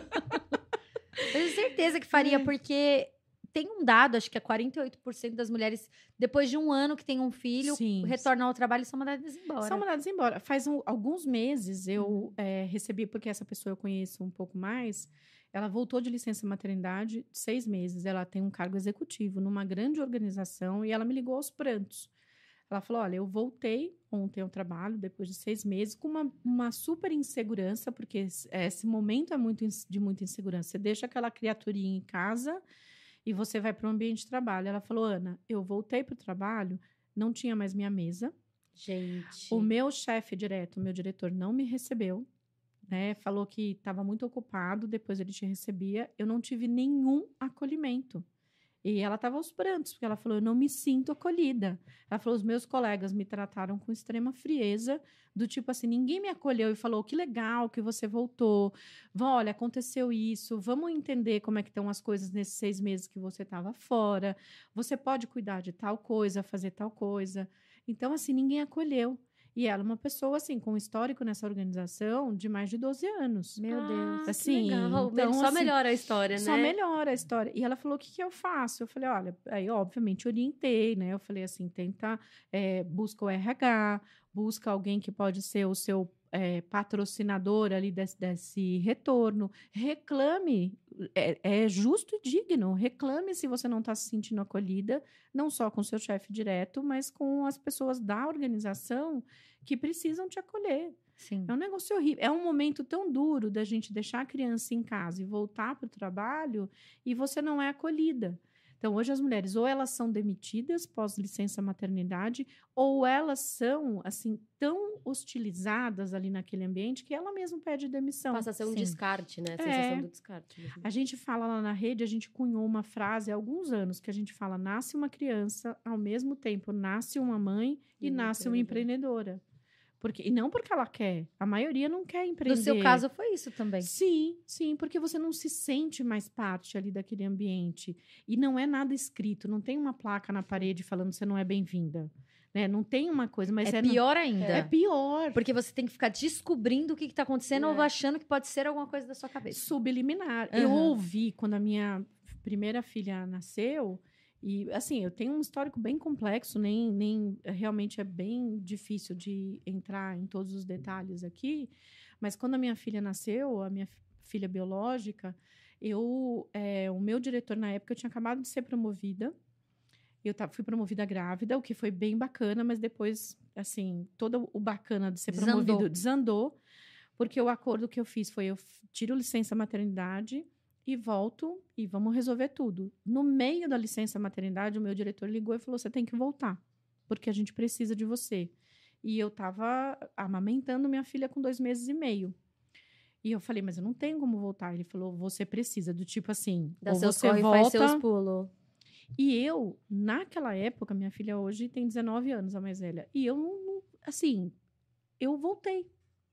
Eu tenho certeza que faria, porque... Tem um dado, acho que é 48% das mulheres, depois de um ano que tem um filho, retornam ao trabalho e são mandadas embora. São mandadas embora. Faz alguns meses eu recebi, porque essa pessoa eu conheço um pouco mais, ela voltou de licença maternidade 6 meses. Ela tem um cargo executivo numa grande organização e ela me ligou aos prantos. Ela falou, olha, eu voltei ontem ao trabalho, depois de 6 meses, com uma super insegurança, porque esse momento é de muita insegurança. Você deixa aquela criaturinha em casa... E você vai para o ambiente de trabalho. Ela falou, Ana, eu voltei para o trabalho, não tinha mais minha mesa. Gente. O meu chefe direto, o meu diretor, não me recebeu. Né? Falou que estava muito ocupado, depois ele te recebia. Eu não tive nenhum acolhimento. E ela estava aos prantos, porque ela falou, eu não me sinto acolhida. Ela falou, os meus colegas me trataram com extrema frieza, do tipo assim, ninguém me acolheu e falou, que legal que você voltou. Olha, aconteceu isso, vamos entender como é que estão as coisas nesses 6 meses que você estava fora. Você pode cuidar de tal coisa, fazer tal coisa. Então, assim, ninguém acolheu. E ela é uma pessoa, assim, com histórico nessa organização de mais de 12 anos. Meu Deus. Assim, então, só assim, melhora a história, né? Só melhora a história. E ela falou, o que eu faço? Eu falei, olha, aí obviamente orientei, né? Eu falei assim, tenta, busca o RH, busca alguém que pode ser o seu patrocinador ali desse retorno. Reclame, é justo e digno. Reclame se você não está se sentindo acolhida, não só com seu chefe direto, mas com as pessoas da organização que precisam te acolher. Sim. É um negócio horrível. É um momento tão duro da gente deixar a criança em casa e voltar para o trabalho e você não é acolhida. Então, hoje as mulheres, ou elas são demitidas pós-licença maternidade, ou elas são, assim, tão hostilizadas ali naquele ambiente que ela mesma pede demissão. Passa a ser um Sim. descarte, né? A sensação do descarte mesmo. A gente fala lá na rede, a gente cunhou uma frase há alguns anos, que a gente fala, nasce uma criança, ao mesmo tempo nasce uma mãe e nasce uma empreendedora. E não porque ela quer. A maioria não quer empreender. No seu caso, foi isso também. Sim, porque você não se sente mais parte ali daquele ambiente. E não é nada escrito, não tem uma placa na parede falando você não é bem-vinda. Né? Não tem uma coisa, mas Pior ainda. É pior. Porque você tem que ficar descobrindo o que está acontecendo ou achando que pode ser alguma coisa da sua cabeça. Subliminar. Eu ouvi quando a minha primeira filha nasceu. E, assim, eu tenho um histórico bem complexo, nem realmente é bem difícil de entrar em todos os detalhes aqui, mas quando a minha filha nasceu, a minha filha biológica, o meu diretor na época, eu tinha acabado de ser promovida, fui promovida grávida, o que foi bem bacana, mas depois, assim, todo o bacana de ser promovido desandou, porque o acordo que eu fiz foi, eu tiro licença maternidade, e volto e vamos resolver tudo. No meio da licença maternidade, o meu diretor ligou e falou, você tem que voltar, porque a gente precisa de você. E eu estava amamentando minha filha com 2 meses e meio. E eu falei, mas eu não tenho como voltar. Ele falou, você precisa, do tipo assim, dá ou seus você corre, volta... faz seus pulos. E eu, naquela época, minha filha hoje tem 19 anos, a mais velha. E eu, assim, eu voltei.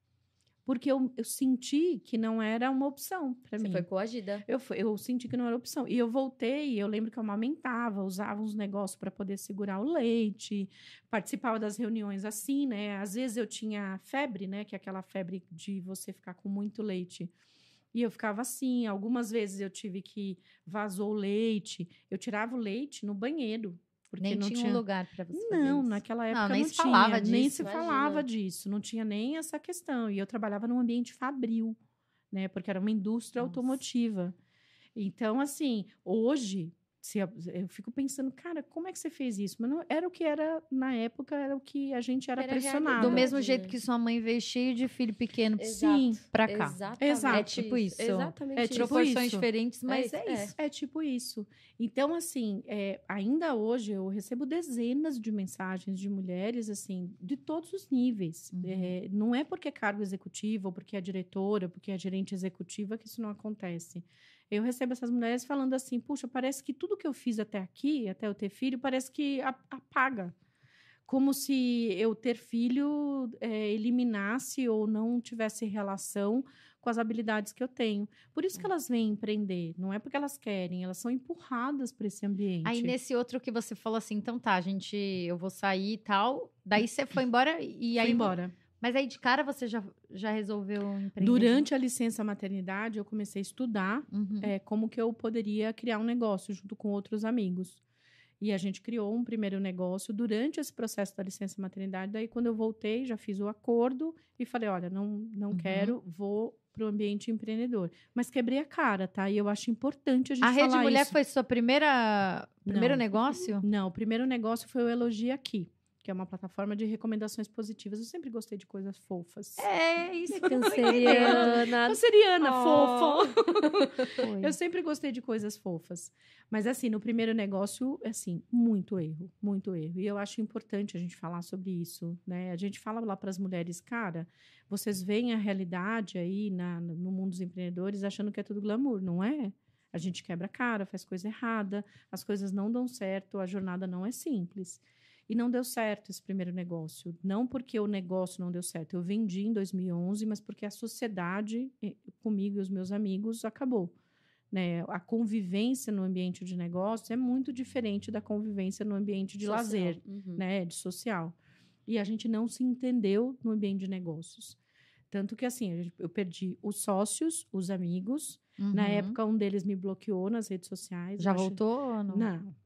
Porque eu senti que não era uma opção para mim. Você foi coagida. Eu senti que não era opção. E eu voltei, eu lembro que eu amamentava, usava uns negócios para poder segurar o leite, participava das reuniões assim, né? Às vezes eu tinha febre, né? Que é aquela febre de você ficar com muito leite. E eu ficava assim. Algumas vezes eu tive que vazou o leite. Eu tirava o leite no banheiro. Porque nem não tinha um lugar para você fazer Não, isso. naquela época nem não se tinha. falava disso. Nem se Imagina. falava disso. Não tinha nem essa questão. E eu trabalhava num ambiente fabril, né? Porque era uma indústria automotiva. Então, assim, hoje, eu fico pensando, cara, como é que você fez isso? Mas não era o que era, na época, era o que a gente era pressionado. Do mesmo jeito que sua mãe veio cheio de filho pequeno Sim, pra cá. Exato. É tipo isso. Exatamente É isso. tipo Proporções isso. diferentes, mas é isso. É tipo isso. Então, assim, ainda hoje eu recebo dezenas de mensagens de mulheres, assim, de todos os níveis. Não é porque é cargo executivo, ou porque é diretora, ou porque é gerente executiva que isso não acontece. Eu recebo essas mulheres falando assim, puxa, parece que tudo que eu fiz até aqui, até eu ter filho, parece que apaga. Como se eu ter filho eliminasse ou não tivesse relação com as habilidades que eu tenho. Por isso que elas vêm empreender. Não é porque elas querem, elas são empurradas para esse ambiente. Aí, nesse outro que você falou assim, então tá, eu vou sair e tal. Daí você foi embora e aí... Fui embora. Mas aí, de cara, você já resolveu empreender? Durante a licença maternidade, eu comecei a estudar como que eu poderia criar um negócio junto com outros amigos. E a gente criou um primeiro negócio durante esse processo da licença maternidade. Daí, quando eu voltei, já fiz o acordo e falei, olha, não quero, vou para o ambiente empreendedor. Mas quebrei a cara, tá? E eu acho importante a gente falar isso. A Rede Mulher foi sua primeiro negócio? Não, o primeiro negócio foi o Elogia Aqui, que é uma plataforma de recomendações positivas. Eu sempre gostei de coisas fofas. É, isso. Canceriana. Canceriana, fofa. Foi. Eu sempre gostei de coisas fofas. Mas, assim, no primeiro negócio, assim, muito erro, muito erro. E eu acho importante a gente falar sobre isso, né? A gente fala lá para as mulheres, cara, vocês veem a realidade aí no mundo dos empreendedores achando que é tudo glamour, não é? A gente quebra a cara, faz coisa errada, as coisas não dão certo, a jornada não é simples. E não deu certo esse primeiro negócio. Não porque o negócio não deu certo. Eu vendi em 2011, mas porque a sociedade, comigo e os meus amigos, acabou. Né? A convivência no ambiente de negócio é muito diferente da convivência no ambiente de lazer, né? De social. E a gente não se entendeu no ambiente de negócios. Tanto que, assim, eu perdi os sócios, os amigos. Na época, um deles me bloqueou nas redes sociais. Já voltou ou não? Não.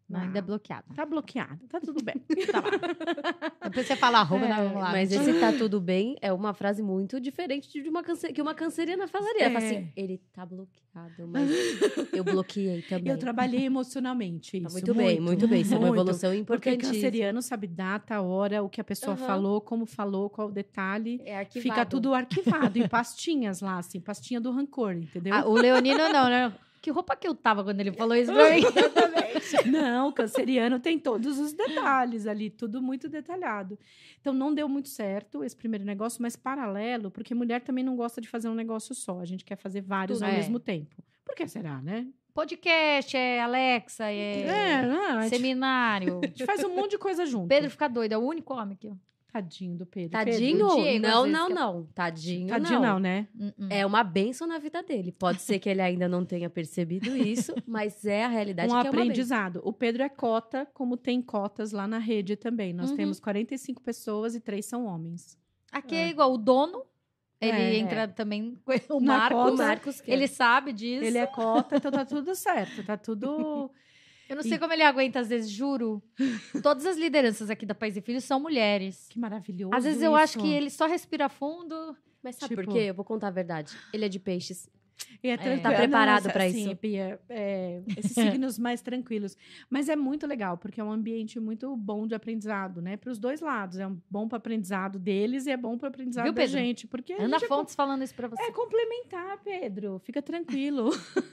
Não, ainda é bloqueada. Tá bloqueada, tá tudo bem. Tá lá. Depois você fala arroba, vamos lá. Mas esse tá tudo bem é uma frase muito diferente de que uma canceriana falaria. Ela fala assim, ele tá bloqueado, mas eu bloqueei também. Eu trabalhei emocionalmente Tá isso. muito bem. Isso é uma muito. evolução Porque importantíssima. canceriano sabe data, hora, o que a pessoa Aham. falou, como falou, qual o detalhe. É arquivado. Fica tudo arquivado em pastinhas lá, assim, pastinha do rancor, entendeu? Ah, o Leonino não, né? Que roupa que eu tava quando ele falou isso pra mim? Não, o canceriano tem todos os detalhes ali, tudo muito detalhado. Então, não deu muito certo esse primeiro negócio, mas paralelo, porque mulher também não gosta de fazer um negócio só. A gente quer fazer vários Tudo, ao é. mesmo tempo. Por que será, né? Podcast, é Alexa, Não, a gente seminário. faz um monte de coisa junto. Pedro fica doido, é o único homem aqui. Ó. Tadinho do Pedro. Tadinho? O Diego, às não, vezes, não, que é- não. Tadinho, Tadinho não, né? É uma bênção na vida dele. Pode ser que ele ainda não tenha percebido isso, mas é a realidade Um que é uma bênção. aprendizado. O Pedro é cota, como tem cotas lá na rede também. Nós Uhum. temos 45 pessoas e 3 são homens. Aqui é igual, o dono, ele É. entra também, o Na Marcos, cota. O Marcos que ele sabe disso. Ele é cota, então tá tudo certo. Tá tudo... Eu não sei como ele aguenta, às vezes, juro. Todas as lideranças aqui da Pais e Filhos são mulheres. Que maravilhoso Às vezes eu isso. acho que ele só respira fundo. Mas sabe Tipo- por quê? Eu vou contar a verdade. Ele é de peixes. E é tranquilo. Tá preparado pra sim, isso. Pia, esses signos mais tranquilos. Mas é muito legal, porque é um ambiente muito bom de aprendizado, né? Para os dois lados. É bom para aprendizado deles e é bom para aprendizado Viu, da Pedro? gente. Porque a Ana gente Fontes falando isso pra você. é complementar, Pedro. Fica tranquilo.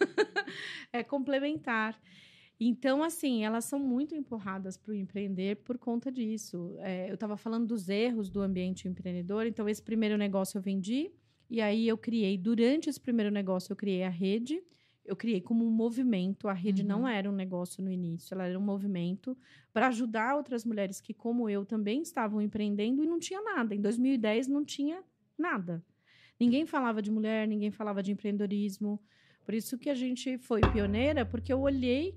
É complementar. Então, assim, elas são muito empurradas para o empreender por conta disso. Eu estava falando dos erros do ambiente empreendedor. Então, esse primeiro negócio eu vendi. E aí, durante esse primeiro negócio, eu criei a rede. Eu criei como um movimento. A rede não era um negócio no início. Ela era um movimento para ajudar outras mulheres que, como eu, também estavam empreendendo e não tinha nada. Em 2010, não tinha nada. Ninguém falava de mulher, ninguém falava de empreendedorismo. Por isso que a gente foi pioneira, porque eu olhei...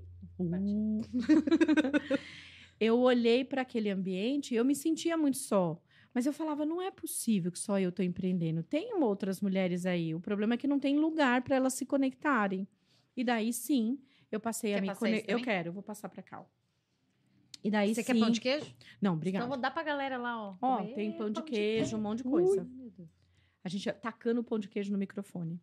eu olhei para aquele ambiente e eu me sentia muito só. Mas eu falava, não é possível que só eu estou empreendendo. Tem outras mulheres aí. O problema é que não tem lugar para elas se conectarem. E daí, sim, eu passei Quer a me passar conectar. esse Eu também? quero, eu vou passar para cá. Ó. E daí, Você sim... quer pão de queijo? Não, Então obrigada. vou dar pra galera lá, ó. Ó, comer tem pão de de queijo, um monte de coisa. A gente tacando o pão de queijo no microfone.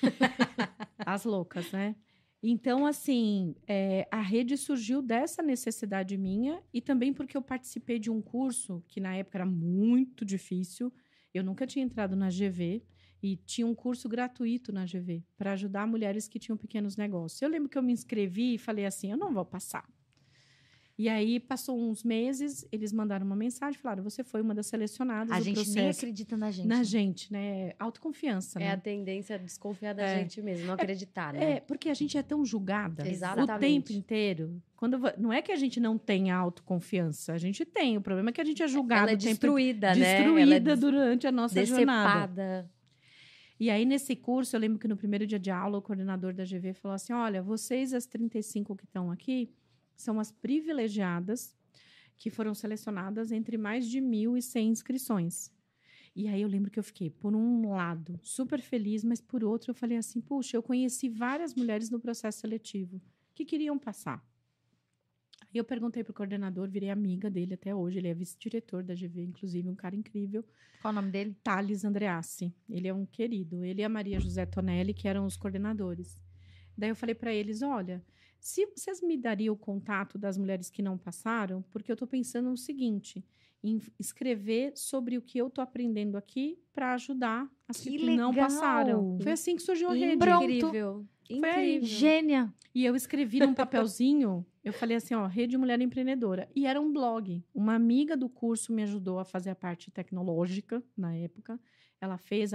As loucas, né? Então, assim, a rede surgiu dessa necessidade minha e também porque eu participei de um curso que, na época, era muito difícil. Eu nunca tinha entrado na GV e tinha um curso gratuito na GV para ajudar mulheres que tinham pequenos negócios. Eu lembro que eu me inscrevi e falei assim, eu não vou passar. E aí, passou uns meses, eles mandaram uma mensagem, falaram, você foi uma das selecionadas A do gente nem processo. acredita na gente. Na gente, né? Autoconfiança, É né? a tendência a desconfiar da É. gente mesmo, não acreditar, né? Porque a gente é tão julgada Exatamente. o tempo inteiro. Não é que a gente não tenha autoconfiança, a gente tem. O problema é que a gente é julgada Ela é o tempo destruída, né? destruída Ela é durante a nossa jornada. decepada. E aí, nesse curso, eu lembro que no primeiro dia de aula, o coordenador da GV falou assim, olha, vocês, as 35 que estão aqui, são as privilegiadas que foram selecionadas entre mais de 1.100 inscrições. E aí eu lembro que eu fiquei, por um lado, super feliz, mas por outro eu falei assim, puxa, eu conheci várias mulheres no processo seletivo que queriam passar. Aí eu perguntei para o coordenador, virei amiga dele até hoje, ele é vice-diretor da GV, inclusive, um cara incrível. Qual o nome dele? Thales Andreassi, ele é um querido. Ele e a Maria José Tonelli, que eram os coordenadores. Daí eu falei para eles, olha, se vocês me dariam o contato das mulheres que não passaram, porque eu estou pensando no seguinte, em escrever sobre o que eu estou aprendendo aqui para ajudar as que não legal! passaram. Foi assim que surgiu a rede. Pronto. Incrível. Foi aí. Incrível. Gênia. E eu escrevi num papelzinho, eu falei assim, ó, Rede Mulher Empreendedora. E era um blog. Uma amiga do curso me ajudou a fazer a parte tecnológica, na época. Ela fez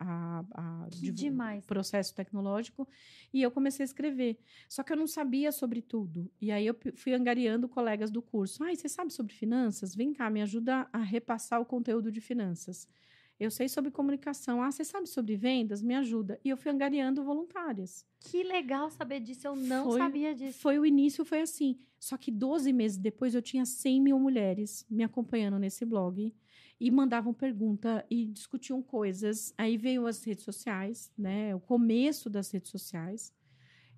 Que demais. processo tecnológico e eu comecei a escrever. Só que eu não sabia sobre tudo. E aí eu fui angariando colegas do curso. Você sabe sobre finanças? Vem cá, me ajuda a repassar o conteúdo de finanças. Eu sei sobre comunicação. Você sabe sobre vendas? Me ajuda. E eu fui angariando voluntárias. Que legal saber disso. Eu não Foi- sabia disso. O início foi assim. Só que 12 meses depois eu tinha 100 mil mulheres me acompanhando nesse blog e mandavam pergunta e discutiam coisas. Aí veio as redes sociais, né? O começo das redes sociais.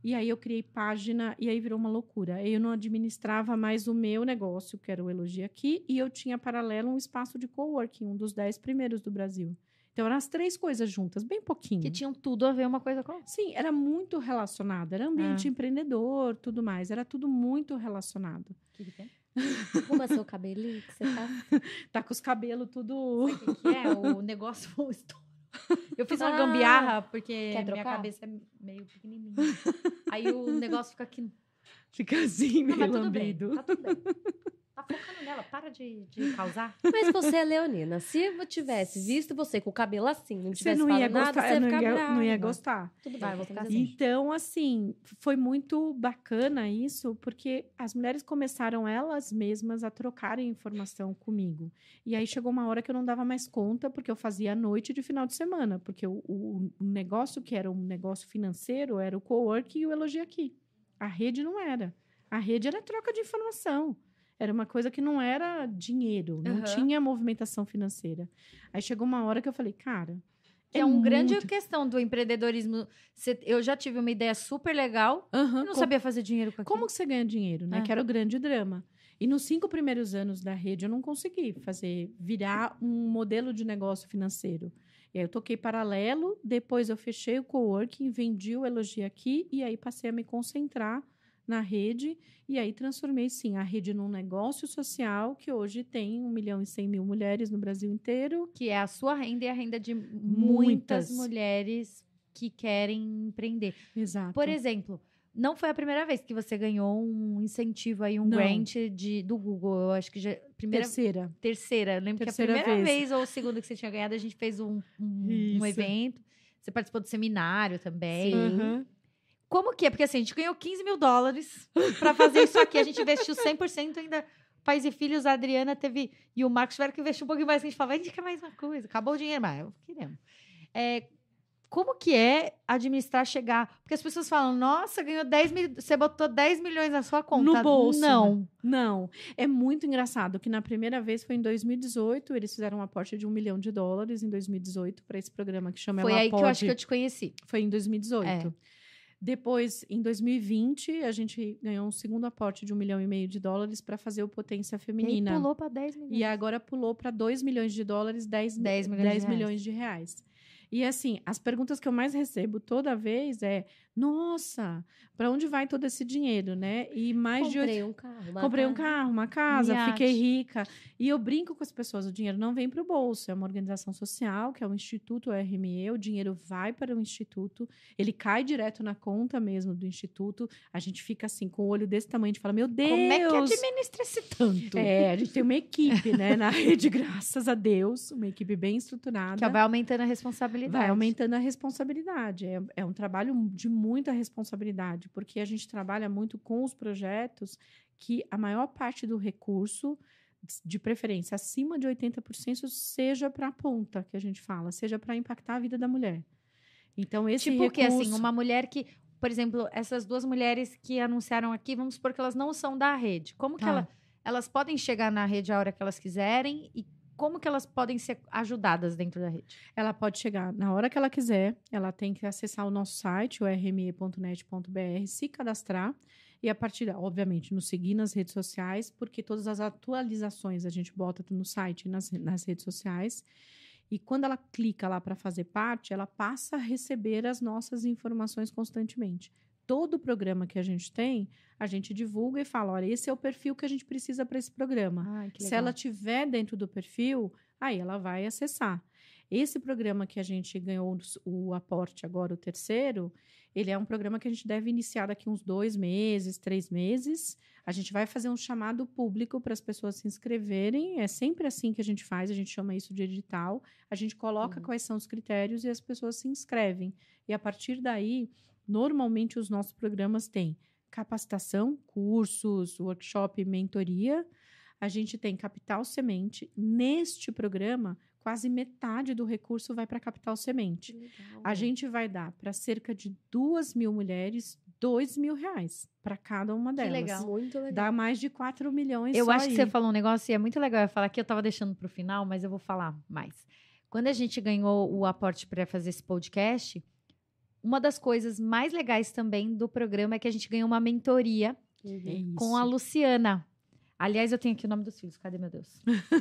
E aí eu criei página e aí virou uma loucura. Eu não administrava mais o meu negócio, que era o Elogia Aqui, e eu tinha paralelo um espaço de coworking, um dos 10 primeiros do Brasil. Então eram as 3 coisas juntas, bem pouquinho. Que tinham tudo a ver uma coisa com a outra. Sim, era muito relacionado. Era ambiente empreendedor, tudo mais. Era tudo muito relacionado. O que tem? Arruma seu cabelinho que você tá... Tá com os cabelos tudo... Sabe o que é? O negócio foi um estouro. Eu fiz uma Ah, gambiarra, porque quer minha trocar? cabeça é meio pequenininha. Aí o negócio fica aqui. Fica assim, Não, meio mas tudo bem, lambido. tá tudo bem. Tá focando nela, para de causar. Mas você é leonina. Se eu tivesse visto você com o cabelo assim, não Você tivesse não falado ia nada, gostar, você ia não ficar ia, brava. não ia gostar. Tudo bem, Vai, vou vou ficar fazer assim. Então, assim, foi muito bacana isso, porque as mulheres começaram elas mesmas a trocarem informação comigo. E aí chegou uma hora que eu não dava mais conta, porque eu fazia à noite e de final de semana, porque o negócio que era um negócio financeiro era o coworking e o Elogia Aqui. A rede não era. A rede era troca de informação. Era uma coisa que não era dinheiro, não Uhum. tinha movimentação financeira. Aí chegou uma hora que eu falei, cara... Que é uma grande muito- questão do empreendedorismo. Eu já tive uma ideia super legal. Aham, Eu não com- sabia fazer dinheiro com aquilo. Como que você ganha dinheiro, né? É. Que era o grande drama. E nos 5 primeiros anos da rede, eu não consegui virar um modelo de negócio financeiro. E aí eu toquei paralelo, depois eu fechei o coworking, vendi o Elogia Aqui, e aí passei a me concentrar na rede, e aí transformei, sim, a rede num negócio social que hoje tem 1.100.000 mulheres no Brasil inteiro. Que é a sua renda e a renda de muitas Muitas. mulheres que querem empreender. Exato. Por exemplo, não foi a primeira vez que você ganhou um incentivo aí, um Não. grant do Google. Eu acho que já Terceira. terceira. Eu lembro Terceira que a primeira vez. vez ou segunda que você tinha ganhado, a gente fez um Isso. evento. Você participou do seminário também. Sim. Aham. Como que é? Porque assim, a gente ganhou $15 mil pra fazer isso aqui. A gente investiu 100% ainda. Pais e filhos, a Adriana teve... E o Marcos tiveram que investir um pouquinho mais. A gente falava, vai indicar mais uma coisa. Acabou o dinheiro, mas eu queremos. Como que é administrar, chegar... Porque as pessoas falam, nossa, ganhou 10 mil... Você botou 10 milhões na sua conta. No bolso, Não. Não, é muito engraçado que na primeira vez foi em 2018, eles fizeram um aporte de $1 milhão em 2018 para esse programa que chama Foi Ela aí que eu Pode. acho que eu te conheci. Foi em 2018. É. Depois, em 2020, a gente ganhou um segundo aporte de $1,5 milhão para fazer o Potência E aí Feminina. pulou pra 10 milhões. E agora pulou para $2 milhões, 10 milhões de 10 reais. milhões de reais. E assim, as perguntas que eu mais recebo toda vez é: nossa, para onde vai todo esse dinheiro, né? E mais de Comprei um carro. uma Comprei um casa. carro, uma casa, iate. fiquei rica. E eu brinco com as pessoas, o dinheiro não vem para o bolso, é uma organização social, que é o Instituto RME, o dinheiro vai para o Instituto, ele cai direto na conta mesmo do Instituto, a gente fica assim, com o olho desse tamanho, a gente fala, meu Deus! Como é que administra esse tanto? É, a gente tem uma equipe, né, na rede, graças a Deus, uma equipe bem estruturada. Que vai aumentando a responsabilidade. Vai aumentando a responsabilidade. É um trabalho de muita responsabilidade, porque a gente trabalha muito com os projetos que a maior parte do recurso, de preferência acima de 80%, seja para a ponta, que a gente fala, seja para impactar a vida da mulher. Então, esse Tipo o que, recurso... assim, uma mulher que... Por exemplo, essas 2 mulheres que anunciaram aqui, vamos supor que elas não são da rede. Como que Tá. elas podem chegar na rede a hora que elas quiserem e como que elas podem ser ajudadas dentro da rede? Ela pode chegar na hora que ela quiser, ela tem que acessar o nosso site, o rme.net.br, se cadastrar e a partir, obviamente, nos seguir nas redes sociais, porque todas as atualizações a gente bota no site e nas redes sociais. E quando ela clica lá para fazer parte, ela passa a receber as nossas informações constantemente. Todo programa que a gente divulga e fala, olha, esse é o perfil que a gente precisa para esse programa. Ai, que Se ela tiver dentro do perfil, aí ela vai acessar. Esse programa que a gente ganhou o aporte agora, o terceiro, ele é um programa que a gente deve iniciar daqui uns 2 meses, 3 meses. A gente vai fazer um chamado público para as pessoas se inscreverem. É sempre assim que a gente faz, a gente chama isso de edital. A gente coloca quais são os critérios e as pessoas se inscrevem. E a partir daí, normalmente os nossos programas têm capacitação, cursos, workshop, mentoria. A gente tem Capital Semente. Neste programa, quase metade do recurso vai para Capital Semente. A gente vai dar para cerca de 2.000 mulheres R$2 mil para cada uma delas. legal. Muito legal. Dá mais de 4 milhões Eu só acho que aí. você falou um negócio e é muito legal eu falar aqui. Eu tava deixando pro final, mas eu vou falar mais. Quando a gente ganhou o aporte para fazer esse podcast, uma das coisas mais legais também do programa é que a gente ganhou uma mentoria Uhum. com a Luciana. Aliás, eu tenho aqui o nome dos filhos. Cadê, meu Deus?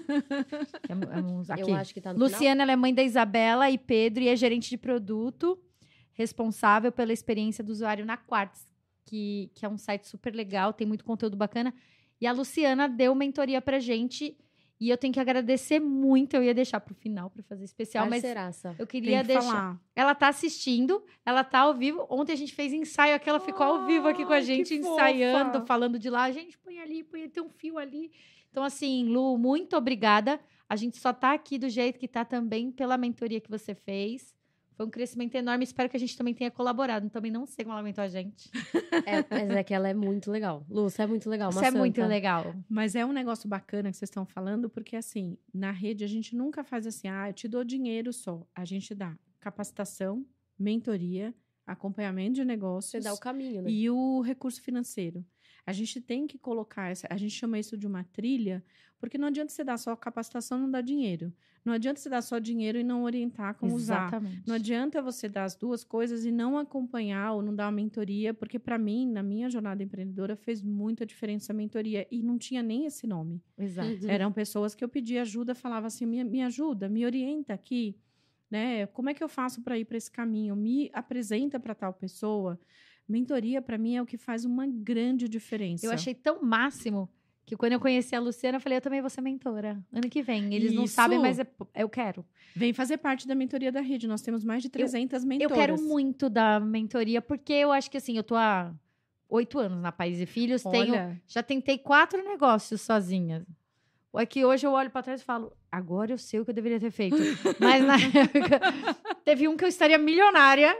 Aqui. Eu acho que tá no Luciana, ela é mãe da Isabela e Pedro e é gerente de produto, responsável pela experiência do usuário na Quartz, que é um site super legal, tem muito conteúdo bacana. E a Luciana deu mentoria pra gente e eu tenho que agradecer muito. Eu ia deixar pro final pra fazer especial, mas Parceiraça. eu queria Tem que deixar. falar. Ela tá assistindo, ela tá ao vivo. Ontem a gente fez ensaio aqui, ela ficou ao vivo aqui com a Ai, que gente, fofa. ensaiando, falando de lá. A gente põe ali, tem um fio ali. Então, assim, Lu, muito obrigada. A gente só tá aqui do jeito que tá também pela mentoria que você fez. Foi um crescimento enorme. Espero que a gente também tenha colaborado. Também não sei como ela aumentou a gente. Mas é que ela é muito legal. Lu, você é muito legal. Uma Isso é muito santa. legal. Mas é um negócio bacana que vocês estão falando, porque assim, na rede a gente nunca faz assim, eu te dou dinheiro só. A gente dá capacitação, mentoria, acompanhamento de negócios Você dá o caminho, né? e o recurso financeiro. A gente tem que colocar, a gente chama isso de uma trilha, porque não adianta você dar só capacitação e não dar dinheiro. Não adianta você dar só dinheiro e não orientar como usar. Exatamente. Não adianta você dar as duas coisas e não acompanhar ou não dar uma mentoria, porque para mim, na minha jornada empreendedora, fez muita diferença a mentoria e não tinha nem esse nome. Exato. Uhum. Eram pessoas que eu pedia ajuda, falava assim, me ajuda, me orienta aqui, né? Como é que eu faço para ir para esse caminho? Me apresenta para tal pessoa. Mentoria, para mim, é o que faz uma grande diferença. Eu achei tão máximo que quando eu conheci a Luciana, eu falei, eu também vou ser mentora. Ano que vem. Eles não Isso. sabem, mas eu quero. Vem fazer parte da mentoria da rede. Nós temos mais de 300 Eu mentoras. quero muito da mentoria, porque eu acho que assim, eu tô há 8 anos na Pais e Filhos, Olha, já tentei 4 negócios sozinha. É que hoje eu olho pra trás e falo, agora eu sei o que eu deveria ter feito. Mas na época, teve um que eu estaria milionária.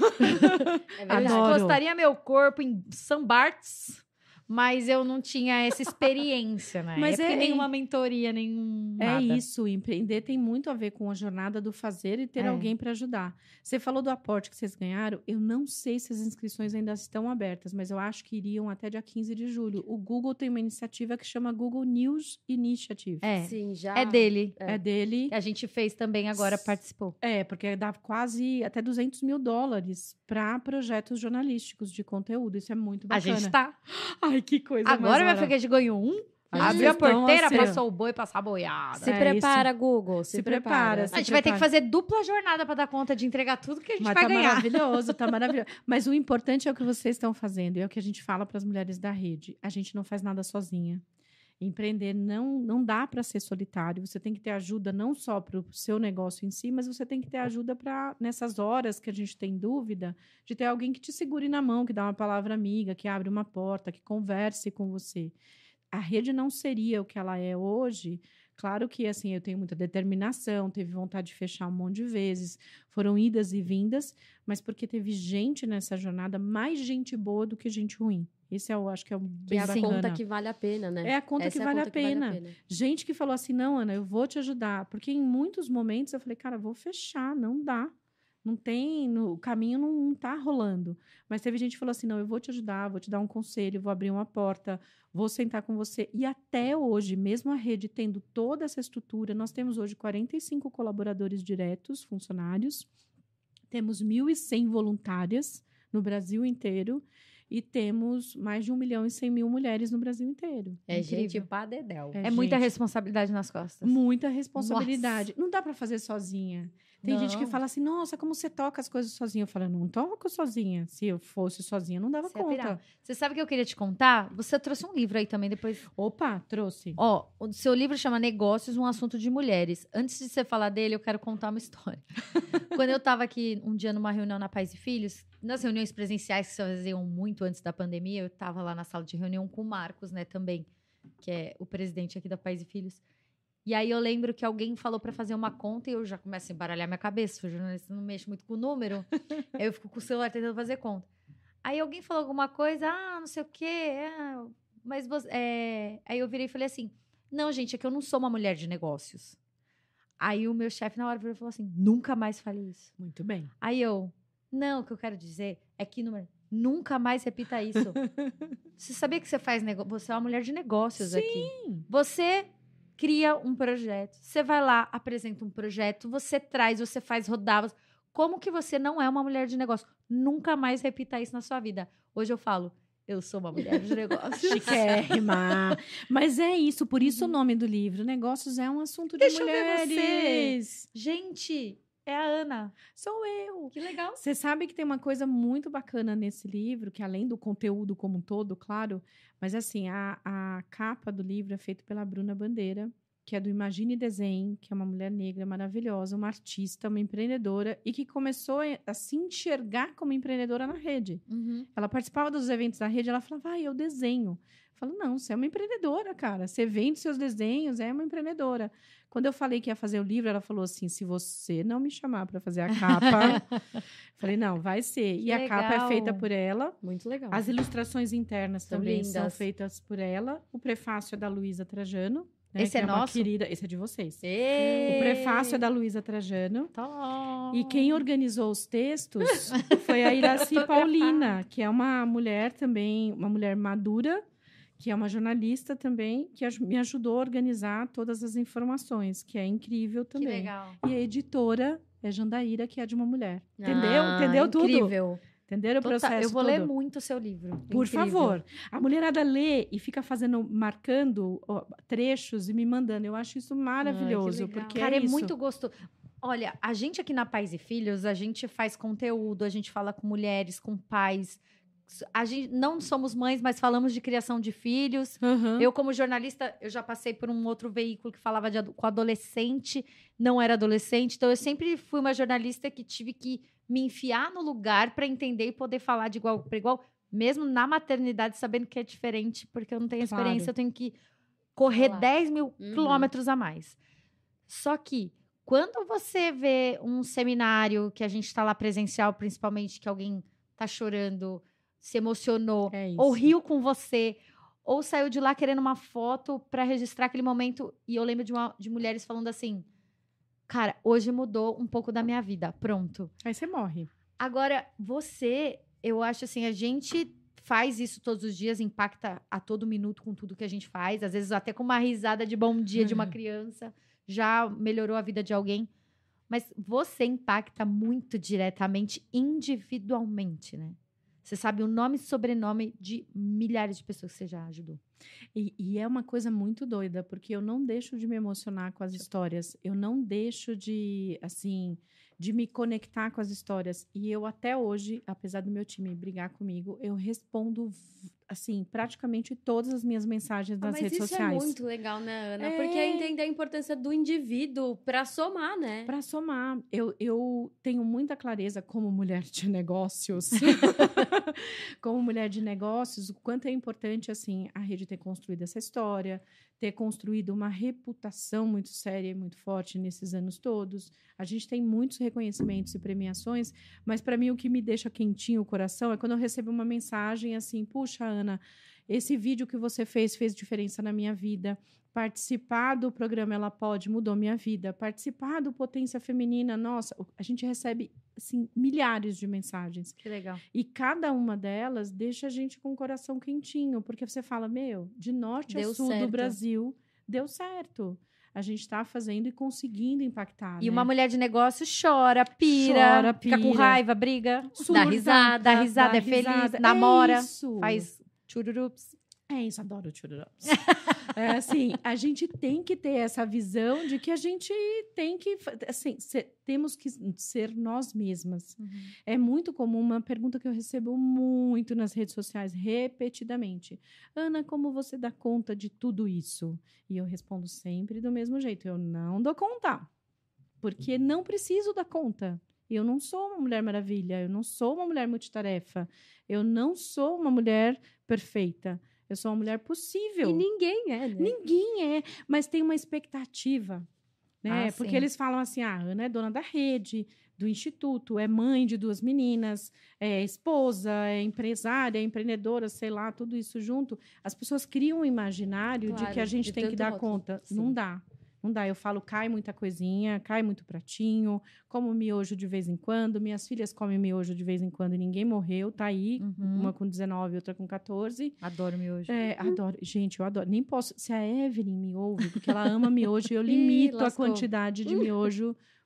É Eu verdade. Adoro. gostaria meu corpo em São Barts, mas eu não tinha essa experiência, né? Mas Porque é- nenhuma mentoria, nenhum é nada. isso. Empreender tem muito a ver com a jornada do fazer e ter É. alguém para ajudar. Você falou do aporte que vocês ganharam. Eu não sei se as inscrições ainda estão abertas, mas eu acho que iriam até dia 15 de julho. O Google tem uma iniciativa que chama Google News Initiative. É, Sim, já. é dele. É dele. Que a gente fez também agora, participou. É, porque dá quase até $200 mil para projetos jornalísticos de conteúdo. Isso é muito A bacana. gente tá. Ai, que coisa Agora, minha mais filha, a gente ganhou um. A Abriu a gente tão porteira, assim, ó. passou o boi, passar a boiada. Se É prepara, Google. Se, Se prepara. prepara. A gente vai ter que fazer dupla jornada pra dar conta de entregar tudo que a gente Mas vai tá ganhar. maravilhoso, tá maravilhoso. Mas o importante é o que vocês estão fazendo, e é o que a gente fala para as mulheres da rede. A gente não faz nada sozinha. Empreender não dá para ser solitário. Você tem que ter ajuda não só para o seu negócio em si, mas você tem que ter ajuda para, nessas horas que a gente tem dúvida, de ter alguém que te segure na mão, que dá uma palavra amiga, que abre uma porta, que converse com você. A rede não seria o que ela é hoje. Claro que, assim, eu tenho muita determinação, teve vontade de fechar um monte de vezes, foram idas e vindas, mas porque teve gente nessa jornada, mais gente boa do que gente ruim. Esse eu acho que é o Que bem é a bacana. conta que vale a pena, né? É a conta Essa que é vale a conta que vale pena. Gente que falou assim, não, Ana, eu vou te ajudar. Porque em muitos momentos eu falei, cara, vou fechar, não dá. Não tem, o caminho não tá rolando. Mas teve gente que falou assim, não, eu vou te ajudar, vou te dar um conselho, vou abrir uma porta, vou sentar com você. E até hoje, mesmo a rede tendo toda essa estrutura, nós temos hoje 45 colaboradores diretos, funcionários, temos 1.100 voluntárias no Brasil inteiro e temos mais de 1.100.000 mulheres no Brasil inteiro. É Incrível. gente pra dedéu. É muita gente, responsabilidade nas costas. muita responsabilidade. Não dá para fazer sozinha. Tem gente que Não. fala assim, nossa, como você toca as coisas sozinha. Eu falo, não toco sozinha. Se eu fosse sozinha, não dava Você ia pirar. conta. Você sabe o que eu queria te contar? Você trouxe um livro aí também depois. Opa, trouxe. Ó, o seu livro chama Negócios, um assunto de mulheres. Antes de você falar dele, eu quero contar uma história. Quando eu tava aqui um dia numa reunião na Pais e Filhos, nas reuniões presenciais que se faziam muito antes da pandemia, eu tava lá na sala de reunião com o Marcos, né, também, que é o presidente aqui da Pais e Filhos. E aí eu lembro que alguém falou pra fazer uma conta e eu já começo a embaralhar minha cabeça. O jornalista não mexe muito com o número. Aí eu fico com o celular tentando fazer conta. Aí alguém falou alguma coisa, não sei o quê, mas você... Aí eu virei e falei assim, não, gente, é que eu não sou uma mulher de negócios. Aí o meu chefe na hora virou e falou assim, nunca mais fale isso. Muito bem. Aí eu, não, o que eu quero dizer é que nunca mais repita isso. Você sabia que você faz negócio? Você é uma mulher de negócios aqui. Sim. Você cria um projeto, você vai lá, apresenta um projeto, você traz, você faz rodar. Como que você não é uma mulher de negócio? Nunca mais repita isso na sua vida. Hoje eu falo, eu sou uma mulher de negócio. Chiquérrima. Mas é isso, por isso o nome do livro. Negócios é um assunto de Deixa eu ver mulheres. Gente, é a Ana. Sou eu. Que legal. Você sabe que tem uma coisa muito bacana nesse livro, que além do conteúdo como um todo, claro, mas assim, a capa do livro é feita pela Bruna Bandeira, que é do Imagine Desenho, que é uma mulher negra maravilhosa, uma artista, uma empreendedora, e que começou a se enxergar como empreendedora na rede. Ela participava dos eventos da rede, ela falava, eu desenho. Eu falo, não, você é uma empreendedora, cara. Você vende seus desenhos, é uma empreendedora. Quando eu falei que ia fazer o livro, ela falou assim, se você não me chamar para fazer a capa... Falei, não, vai ser. E a capa é feita por ela. Muito legal. As ilustrações internas São também lindas. são feitas por ela. O prefácio é da Luísa Trajano. Né, Esse que é uma nosso? querida, esse é de vocês. Ê! O prefácio é da Luísa Trajano. Tá. E quem organizou os textos foi a Iraci Paulina, que é uma mulher também, uma mulher madura, que é uma jornalista também, que me ajudou a organizar todas as informações, que é incrível Que também. legal. E a editora é Jandaíra, que é de uma mulher. Entendeu? Ah, Entendeu tudo? Incrível. Entenderam o processo Eu vou todo? ler muito o seu livro. Por Incrível. favor. A mulherada lê e fica marcando trechos e me mandando. Eu acho isso maravilhoso. legal. Porque Cara, é isso. muito gostoso. Olha, a gente aqui na Pais e Filhos, a gente faz conteúdo, a gente fala com mulheres, com pais. A gente não somos mães, mas falamos de criação de filhos. Uhum. Eu, como jornalista, eu já passei por um outro veículo que falava com adolescente, não era adolescente. Então, eu sempre fui uma jornalista que tive que me enfiar no lugar para entender e poder falar de igual para igual, mesmo na maternidade, sabendo que é diferente, porque eu não tenho Claro. experiência, eu tenho que correr Falar. 10 mil Uhum. quilômetros a mais. Só que, quando você vê um seminário que a gente está lá presencial, principalmente, que alguém tá chorando, se emocionou, É isso. ou riu com você, ou saiu de lá querendo uma foto para registrar aquele momento. E eu lembro de mulheres falando assim: cara, hoje mudou um pouco da minha vida. Pronto. Aí você morre. Agora, você, eu acho assim, a gente faz isso todos os dias, impacta a todo minuto com tudo que a gente faz. Às vezes até com uma risada de bom dia de uma criança, já melhorou a vida de alguém. Mas você impacta muito diretamente, individualmente, né? Você sabe o nome e sobrenome de milhares de pessoas que você já ajudou. E é uma coisa muito doida, porque eu não deixo de me emocionar com as histórias. Eu não deixo de, assim, de me conectar com as histórias. E eu até hoje, apesar do meu time brigar comigo, eu respondo, assim, praticamente todas as minhas mensagens nas redes Mas isso sociais. é muito legal, né, Ana? É. Porque é entender a importância do indivíduo pra somar, né? Para somar, eu tenho muita clareza como mulher de negócios, como mulher de negócios, o quanto é importante, assim, a rede ter construído essa história, ter construído uma reputação muito séria e muito forte nesses anos todos. A gente tem muitos reconhecimentos e premiações, mas para mim o que me deixa quentinho o coração é quando eu recebo uma mensagem assim: puxa, Ana, esse vídeo que você fez diferença na minha vida. Participar do programa Ela Pode mudou minha vida. Participar do Potência Feminina, nossa, a gente recebe assim, milhares de mensagens. Que legal. E cada uma delas deixa a gente com o coração quentinho, porque você fala, meu, de norte a Deu sul certo. do Brasil, deu certo. A gente está fazendo e conseguindo impactar. E né? uma mulher de negócio chora, pira, Chora, fica com pira. raiva, briga, Surda, dá risada, é feliz, namora, isso. faz chururups. É isso, adoro o chururups. É assim, a gente tem que ter essa visão de que a gente tem que, assim, temos que ser nós mesmas. É muito comum, uma pergunta que eu recebo muito nas redes sociais, repetidamente. Ana, como você dá conta de tudo isso? E eu respondo sempre do mesmo jeito, eu não dou conta, porque não preciso dar conta. Eu não sou uma mulher maravilha, eu não sou uma mulher multitarefa, eu não sou uma mulher perfeita. Eu sou uma mulher possível. E ninguém é, né? Ninguém é, mas tem uma expectativa, né? Ah, Porque sim. eles falam assim, a Ana é dona da rede, do instituto, é mãe de 2 meninas, é esposa, é empresária, é empreendedora, sei lá, tudo isso junto. As pessoas criam um imaginário de Claro, que a gente de tem que tanto dar rótulo. conta. Sim. Não dá. Não dá, eu falo, cai muita coisinha, cai muito pratinho, como miojo de vez em quando, minhas filhas comem miojo de vez em quando e ninguém morreu, tá aí, uma com 19, outra com 14. Adoro miojo. É, adoro, gente, eu adoro, nem posso, se a Evelyn me ouve, porque ela ama miojo, eu limito a lascou. quantidade de miojo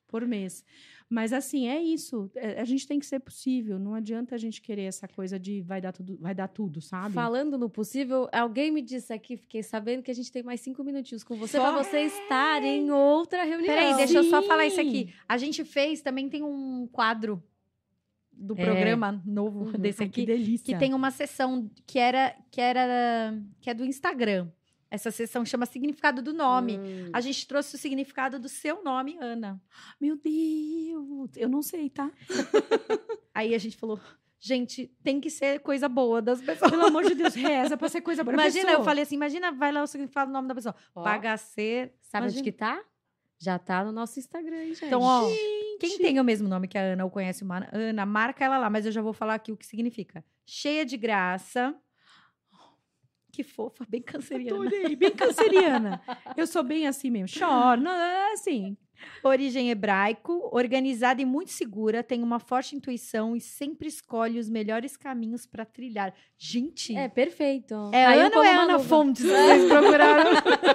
por mês. Mas, assim, é isso. A gente tem que ser possível. Não adianta a gente querer essa coisa de vai dar tudo, sabe? Falando no possível, alguém me disse aqui, fiquei sabendo que a gente tem mais 5 minutinhos com você Só? pra você estar em outra reunião. Peraí, deixa eu só Sim. falar isso aqui. A gente fez, também tem um quadro do programa novo desse Ai, que aqui, delícia. que tem uma sessão que é do Instagram. Essa sessão chama Significado do Nome. A gente trouxe o significado do seu nome, Ana. Meu Deus, eu não sei, tá? Aí a gente falou, gente, tem que ser coisa boa das pessoas. Pelo amor de Deus, reza pra ser coisa boa. Imagina, eu falei assim, imagina, vai lá o significado do nome da pessoa. Ó. Bagaceiro. Sabe Imagina. onde que tá? Já tá no nosso Instagram, hein, gente? Então, ó, quem tem o mesmo nome que a Ana ou conhece uma Ana, marca ela lá, mas eu já vou falar aqui o que significa. Cheia de graça. Que fofa, bem canceriana. Adorei, bem canceriana. Eu sou bem assim mesmo, choro, não, é assim. Origem hebraico, organizada e muito segura, tem uma forte intuição e sempre escolhe os melhores caminhos para trilhar. Gente, É, perfeito. é Caiu Ana ou como é uma Ana luva. Fontes? Vocês procuraram?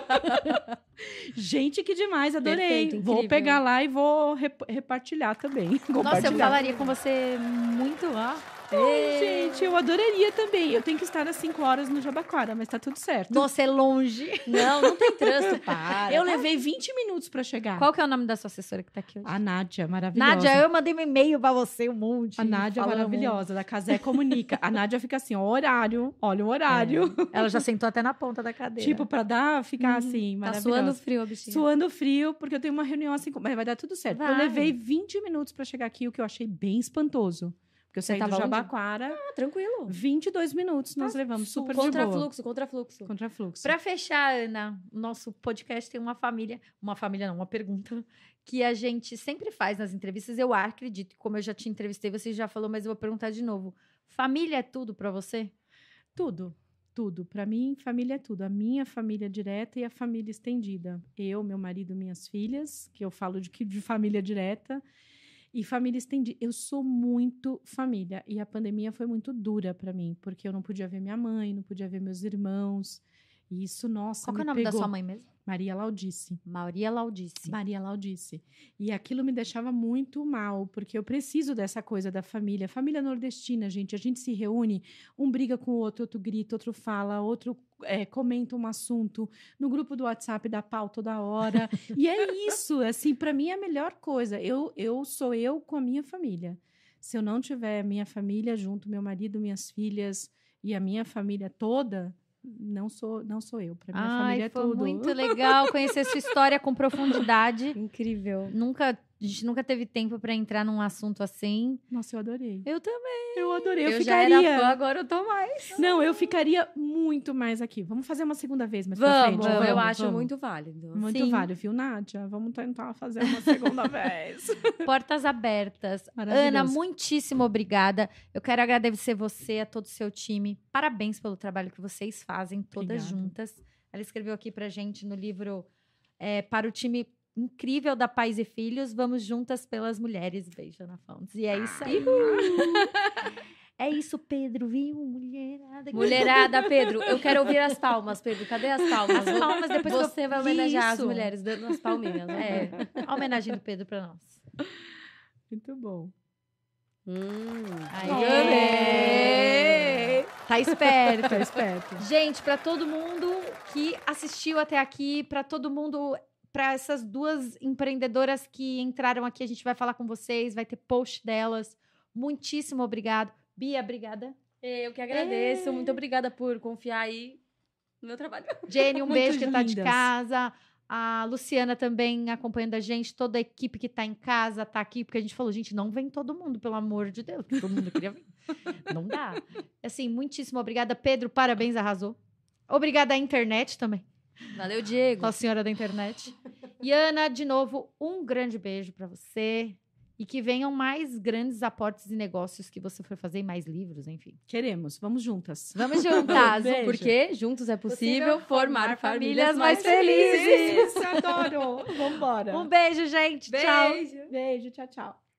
Gente, que demais, adorei. Perfeito, Vou incrível. pegar lá e vou repartilhar também. Nossa, eu Compartilhar. falaria com você muito. Gente, eu adoraria também. Eu tenho que estar às 5 horas no Jabaquara, mas tá tudo certo. Nossa, é longe. Não tem trânsito, para. Eu levei 20 minutos pra chegar. Qual que é o nome da sua assessora que tá aqui hoje? A Nádia, maravilhosa. Nádia, eu mandei um e-mail pra você, um monte. A Nádia é falando. maravilhosa, da Casé Comunica. A Nádia fica assim, ó, horário, olha o horário. Ela já sentou até na ponta da cadeira. Tipo, pra ficar assim, Tá maravilhosa. suando frio, a bichinha. Suando frio, porque eu tenho uma reunião assim, mas vai dar tudo certo. Eu Vai. levei 20 minutos pra chegar aqui, o que eu achei bem espantoso. Porque eu saí do tava onde? Jabaquara, Ah, tranquilo. 22 minutos nós levamos, super de boa. Contrafluxo. Contrafluxo. Pra fechar, Ana, o nosso podcast tem uma família não, uma pergunta que a gente sempre faz nas entrevistas. Eu acredito, como eu já te entrevistei, você já falou, mas eu vou perguntar de novo. Família é tudo pra você? Tudo, tudo. Para mim, família é tudo. A minha família direta e a família estendida. Eu, meu marido, minhas filhas, que eu falo de família direta. E família estendida. Eu sou muito família. E a pandemia foi muito dura para mim, porque eu não podia ver minha mãe, não podia ver meus irmãos. E isso, nossa, Qual que é o me nome da pegou. sua mãe mesmo? Maria Laudice. Maria Laudice. Maria Laudice. E aquilo me deixava muito mal, porque eu preciso dessa coisa da família. Família nordestina, gente. A gente se reúne, um briga com o outro grita, outro fala, outro comenta um assunto. No grupo do WhatsApp dá pau toda hora. E é isso, assim, para mim é a melhor coisa. Eu sou eu com a minha família. Se eu não tiver a minha família junto, meu marido, minhas filhas e a minha família toda... Não sou eu. Para minha família é foi tudo. muito legal conhecer sua história com profundidade. Incrível. A gente nunca teve tempo pra entrar num assunto assim. Nossa, eu adorei. Eu também. Eu adorei. Eu já ficaria. era fã, agora eu tô mais. Não, eu ficaria muito mais aqui. Vamos fazer uma segunda vez mais pra frente? Eu acho muito válido. Muito Sim. válido, viu, Nádia? Vamos tentar fazer uma segunda vez. Portas abertas. Maravilhoso. Ana, muitíssimo obrigada. Eu quero agradecer você, a todo o seu time. Parabéns pelo trabalho que vocês fazem, todas Obrigada. juntas. Ela escreveu aqui pra gente no livro para o time incrível da Pais e Filhos. Vamos juntas pelas mulheres. Beijo, Ana Fontes. E é isso aí. É isso, Pedro, viu? Mulherada, Pedro, eu quero ouvir as palmas, Pedro. Cadê as palmas? As palmas, depois que eu- Você vai homenagear as Isso. mulheres dando as palminhas. Né? A homenagem do Pedro pra nós. Muito bom. Aí, Aê! Tá esperto. Tá esperto. Gente, pra todo mundo que assistiu até aqui, pra todo mundo, pra essas duas empreendedoras que entraram aqui, a gente vai falar com vocês, vai ter post delas. Muitíssimo obrigado. Bia, obrigada. Eu que agradeço. Muito obrigada por confiar aí no meu trabalho. Jenny, um Muito beijo que tá de lindas. casa. A Luciana também acompanhando a gente. Toda a equipe que tá em casa tá aqui, porque a gente falou, gente, não vem todo mundo, pelo amor de Deus. Porque todo mundo queria vir. Não dá. Assim, muitíssimo obrigada. Pedro, parabéns, arrasou. Obrigada à internet também. Valeu, Diego. Nossa Senhora da Internet. E Ana, de novo, um grande beijo pra você. E que venham mais grandes aportes e negócios que você for fazer, e mais livros, enfim. Queremos, vamos juntas. Vamos juntas. Beijo. Porque juntos é possível formar famílias mais mais felizes. Isso, adoro. Vambora. Um beijo, gente. Tchau. Beijo. Beijo, tchau, tchau.